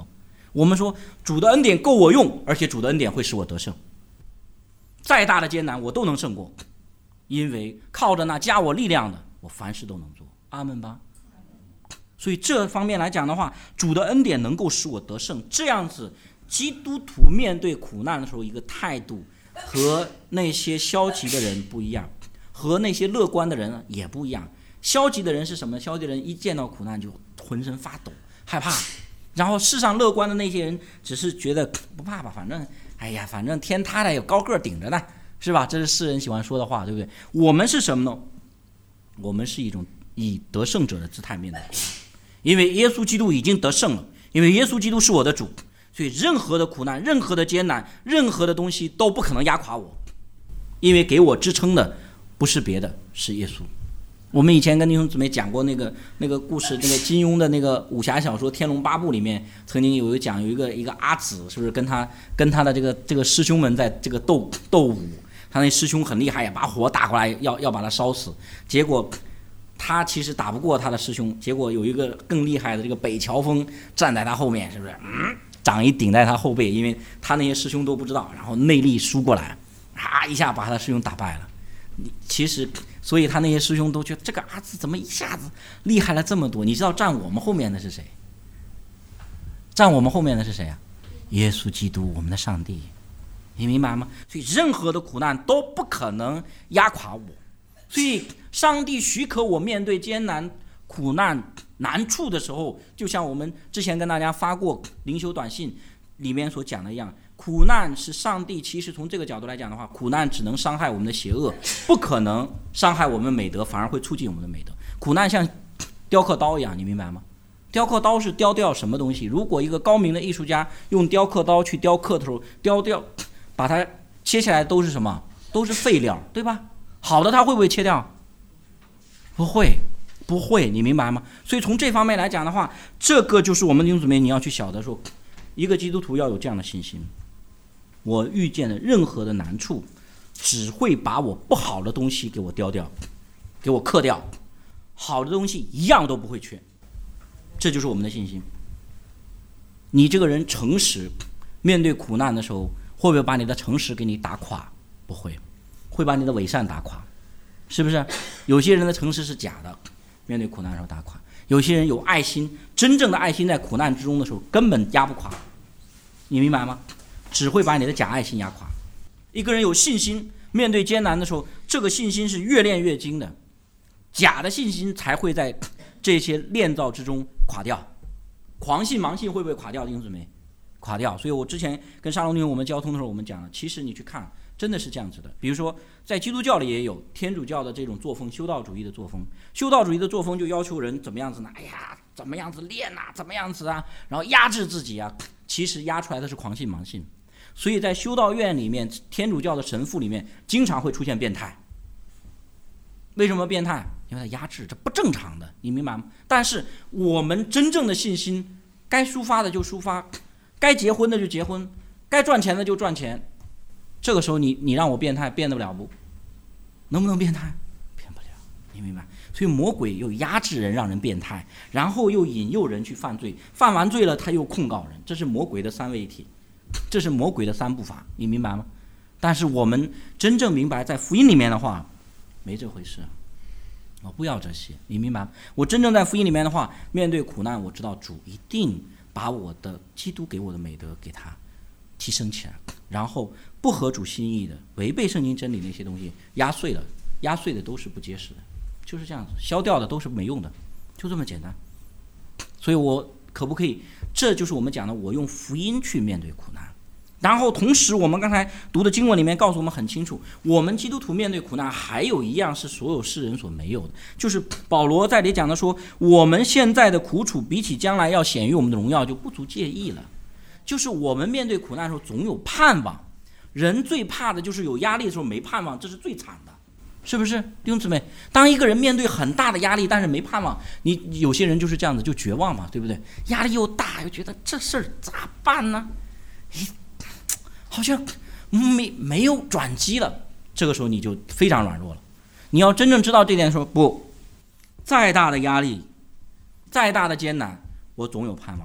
我们说主的恩典够我用，而且主的恩典会使我得胜，再大的艰难我都能胜过，因为靠着那加我力量的，我凡事都能做。阿们吧。所以这方面来讲的话，主的恩典能够使我得胜，这样子基督徒面对苦难的时候一个态度和那些消极的人不一样，和那些乐观的人也不一样。消极的人是什么？消极的人一见到苦难就浑身发抖害怕，然后世上乐观的那些人只是觉得不怕吧，反正哎呀反正天塌了有高个顶着呢，是吧？这是世人喜欢说的话，对不对？我们是什么呢？我们是一种以得胜者的姿态面对，因为耶稣基督已经得胜了，因为耶稣基督是我的主，所以任何的苦难、任何的艰难、任何的东西都不可能压垮我，因为给我支撑的不是别的，是耶稣。我们以前跟弟兄姊妹讲过那个那个故事，那个金庸的那个武侠小说《天龙八部》里面，曾经有一讲有一个一个阿紫，是不是跟他跟他的这个这个师兄们在这个斗斗武，他那师兄很厉害，把火打过来要要把他烧死，结果他其实打不过他的师兄，结果有一个更厉害的这个北乔峰站在他后面，是不是？嗯，掌一顶在他后背，因为他那些师兄都不知道，然后内力输过来，啊一下把他的师兄打败了。其实，所以他那些师兄都觉得这个阿紫怎么一下子厉害了这么多？你知道站我们后面的是谁？站我们后面的是谁啊？耶稣基督，我们的上帝，你明白吗？所以任何的苦难都不可能压垮我。所以上帝许可我面对艰难、苦难、难处的时候，就像我们之前跟大家发过灵修短信里面所讲的一样，苦难是上帝，其实从这个角度来讲的话，苦难只能伤害我们的邪恶，不可能伤害我们美德，反而会促进我们的美德。苦难像雕刻刀一样，你明白吗？雕刻刀是雕掉什么东西？如果一个高明的艺术家用雕刻刀去雕刻的时候，雕掉把它切下来都是什么？都是废料，对吧？好的他会不会切掉？不会，不会，你明白吗？所以从这方面来讲的话，这个就是我们弟兄姊妹你要去晓得说，一个基督徒要有这样的信心。我遇见的任何的难处，只会把我不好的东西给我雕掉，给我克掉，好的东西一样都不会缺。这就是我们的信心。你这个人诚实，面对苦难的时候，会不会把你的诚实给你打垮？不会，会把你的伪善打垮，是不是？有些人的诚实是假的，面对苦难的时候打垮；有些人有爱心，真正的爱心在苦难之中的时候根本压不垮，你明白吗？只会把你的假爱心压垮。一个人有信心，面对艰难的时候，这个信心是越练越精的，假的信心才会在这些炼造之中垮掉。狂信盲信会不会垮掉？弟兄姊妹，垮掉。所以我之前跟沙龙弟兄我们交通的时候，我们讲了，其实你去看，真的是这样子的。比如说，在基督教里也有天主教的这种作风，修道主义的作风。修道主义的作风就要求人怎么样子呢？哎呀，怎么样子练啊，怎么样子啊，然后压制自己啊。其实压出来的是狂信盲信。所以在修道院里面，天主教的神父里面经常会出现变态。为什么变态？因为他压制，这不正常的，你明白吗？但是我们真正的信心，该抒发的就抒发，该结婚的就结婚，该赚钱的就赚钱。这个时候你你让我变态，变得不了不？能不能变态？变不了，你明白？所以魔鬼又压制人，让人变态，然后又引诱人去犯罪，犯完罪了他又控告人，这是魔鬼的三位一体。这是魔鬼的三步法，你明白吗？但是我们真正明白，在福音里面的话，没这回事。我不要这些，你明白吗？我真正在福音里面的话，面对苦难，我知道主一定把我的基督给我的美德给他提升起来，然后不合主心意的、违背圣经真理那些东西压碎了，压碎的都是不结实的，就是这样子，消掉的都是没用的，就这么简单。所以我可不可以？这就是我们讲的，我用福音去面对苦难。然后同时我们刚才读的经文里面告诉我们很清楚，我们基督徒面对苦难还有一样是所有世人所没有的，就是保罗在里讲的说，我们现在的苦楚比起将来要显于我们的荣耀就不足介意了。就是我们面对苦难的时候总有盼望，人最怕的就是有压力的时候没盼望，这是最惨的，是不是弟兄姊妹？当一个人面对很大的压力但是没盼望，你有些人就是这样子，就绝望嘛，对不对？压力又大，又觉得这事儿咋办呢？好像没没有转机了，这个时候你就非常软弱了。你要真正知道这点的时候，不，再大的压力，再大的艰难，我总有盼望，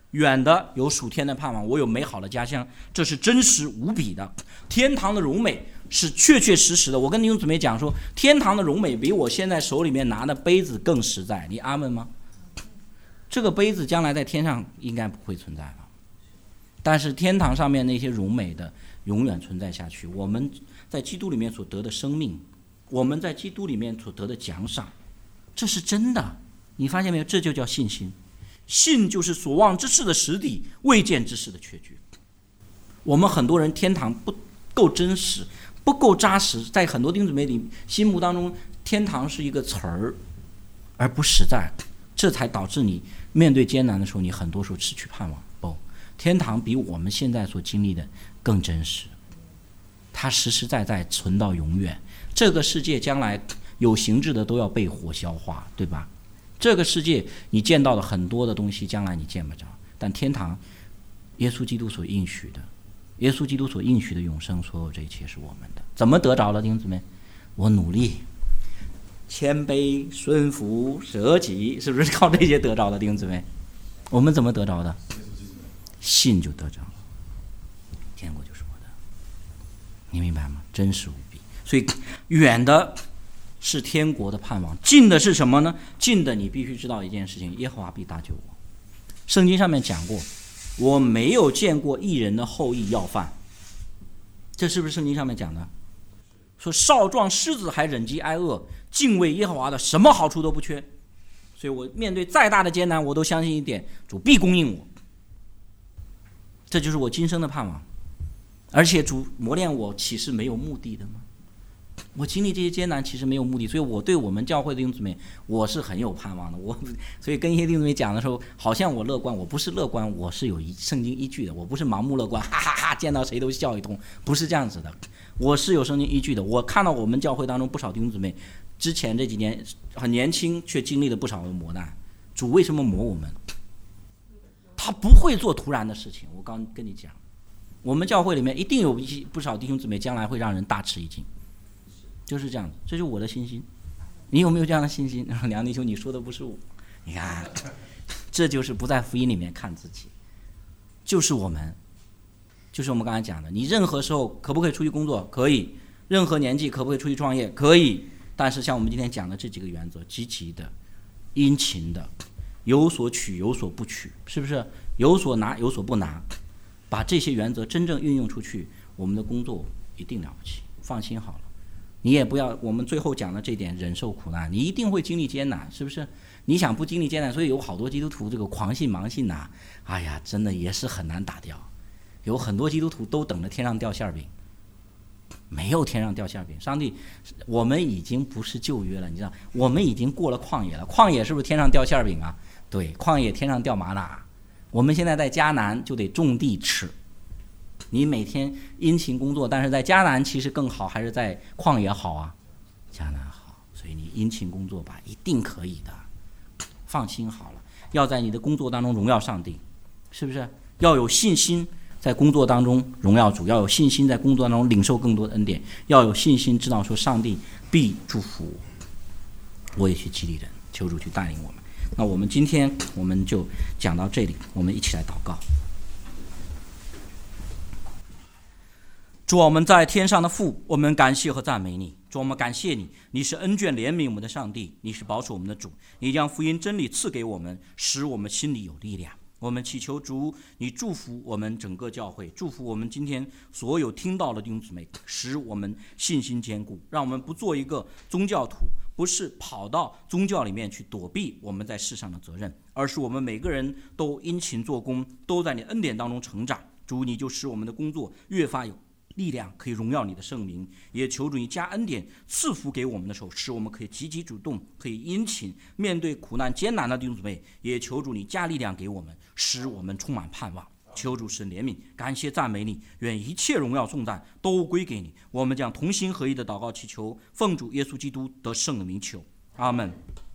远的有属天的盼望，我有美好的家乡，这是真实无比的。天堂的荣美是确确实实的。我跟弟兄姊妹讲说，天堂的荣美比我现在手里面拿的杯子更实在。你阿们吗？这个杯子将来在天上应该不会存在了，但是天堂上面那些荣美的永远存在下去。我们在基督里面所得的生命，我们在基督里面所得的奖赏，这是真的。你发现没有？这就叫信心。信就是所望之事的实底，未见之事的确据。我们很多人天堂不够真实，不够扎实，在很多弟兄姊妹里心目当中，天堂是一个词儿，而不实在，这才导致你面对艰难的时候，你很多时候失去盼望。不，天堂比我们现在所经历的更真实，它实实在在存到永远。这个世界将来有形质的都要被火消化，对吧？这个世界你见到的很多的东西，将来你见不着，但天堂，耶稣基督所应许的，耶稣基督所应许的永生，所有这一切是我们的。怎么得着了，弟兄姊妹？我努力、谦卑、顺服、舍己，是不是靠这些得着的，弟兄姊妹？我们怎么得着的？信就得着了，天国就是我的，你明白吗？真实无比。所以远的是天国的盼望，近的是什么呢？近的你必须知道一件事情，耶和华必搭救我。圣经上面讲过，我没有见过义人的后裔要饭，这是不是圣经上面讲的？说少壮狮子还忍饥挨饿，敬畏耶和华的什么好处都不缺。所以我面对再大的艰难，我都相信一点，主必供应我。这就是我今生的盼望。而且主磨练我岂是没有目的的吗？我经历这些艰难其实没有目的，所以我对我们教会的弟兄姊妹我是很有盼望的。我所以跟一些弟兄姊妹讲的时候，好像我乐观，我不是乐观，我是有圣经依据的，我不是盲目乐观，哈哈哈，见到谁都笑一通，不是这样子的。我是有圣经依据的。我看到我们教会当中不少弟兄姊妹之前这几年很年轻，却经历了不少的磨难。主为什么磨我们？他不会做突然的事情。我刚跟你讲，我们教会里面一定有一些不少弟兄姊妹将来会让人大吃一惊，就是这样子。这就是我的信心。你有没有这样的信心？梁弟兄，你说的不是我。你看，这就是不在福音里面看自己，就是我们，就是我们刚才讲的。你任何时候可不可以出去工作？可以。任何年纪可不可以出去创业？可以。但是像我们今天讲的这几个原则，积极的、殷勤的，有所取有所不取，是不是？有所拿有所不拿，把这些原则真正运用出去，我们的工作一定了不起。放心好了，你也不要我们最后讲的这点，忍受苦难，你一定会经历艰难，是不是？你想不经历艰难，所以有好多基督徒这个狂信盲信呐、啊，哎呀，真的也是很难打掉。有很多基督徒都等着天上掉馅饼，没有天上掉馅饼。上帝，我们已经不是旧约了，你知道，我们已经过了旷野了。旷野是不是天上掉馅饼啊？对，旷野天上掉玛瑙。我们现在在迦南就得种地吃。你每天殷勤工作，但是在迦南其实更好，还是在旷野好啊？迦南好，所以你殷勤工作吧，一定可以的。放心好了，要在你的工作当中荣耀上帝，是不是？要有信心在工作当中荣耀主，要有信心在工作当中领受更多的恩典，要有信心知道说上帝必祝福我，我也去激励人，求主去带领我们。那我们今天我们就讲到这里，我们一起来祷告。主啊，我们在天上的父，我们感谢和赞美你。主，我们感谢你，你是恩眷怜悯我们的上帝，你是保守我们的主，你将福音真理赐给我们，使我们心里有力量。我们祈求主，你祝福我们整个教会，祝福我们今天所有听到的弟兄姊妹，使我们信心坚固，让我们不做一个宗教徒，不是跑到宗教里面去躲避我们在世上的责任，而是我们每个人都殷勤做工，都在你恩典当中成长。主，你就使我们的工作越发有力量，可以荣耀你的圣名。也求主你加恩典赐福给我们的时候，使我们可以积极主动，可以殷勤面对苦难艰难的弟兄姊妹。也求主你加力量给我们，使我们充满盼望。求主神怜悯，感谢赞美你，愿一切荣耀颂赞都归给你。我们将同心合一的祷告祈求，奉主耶稣基督得胜的名求，阿们。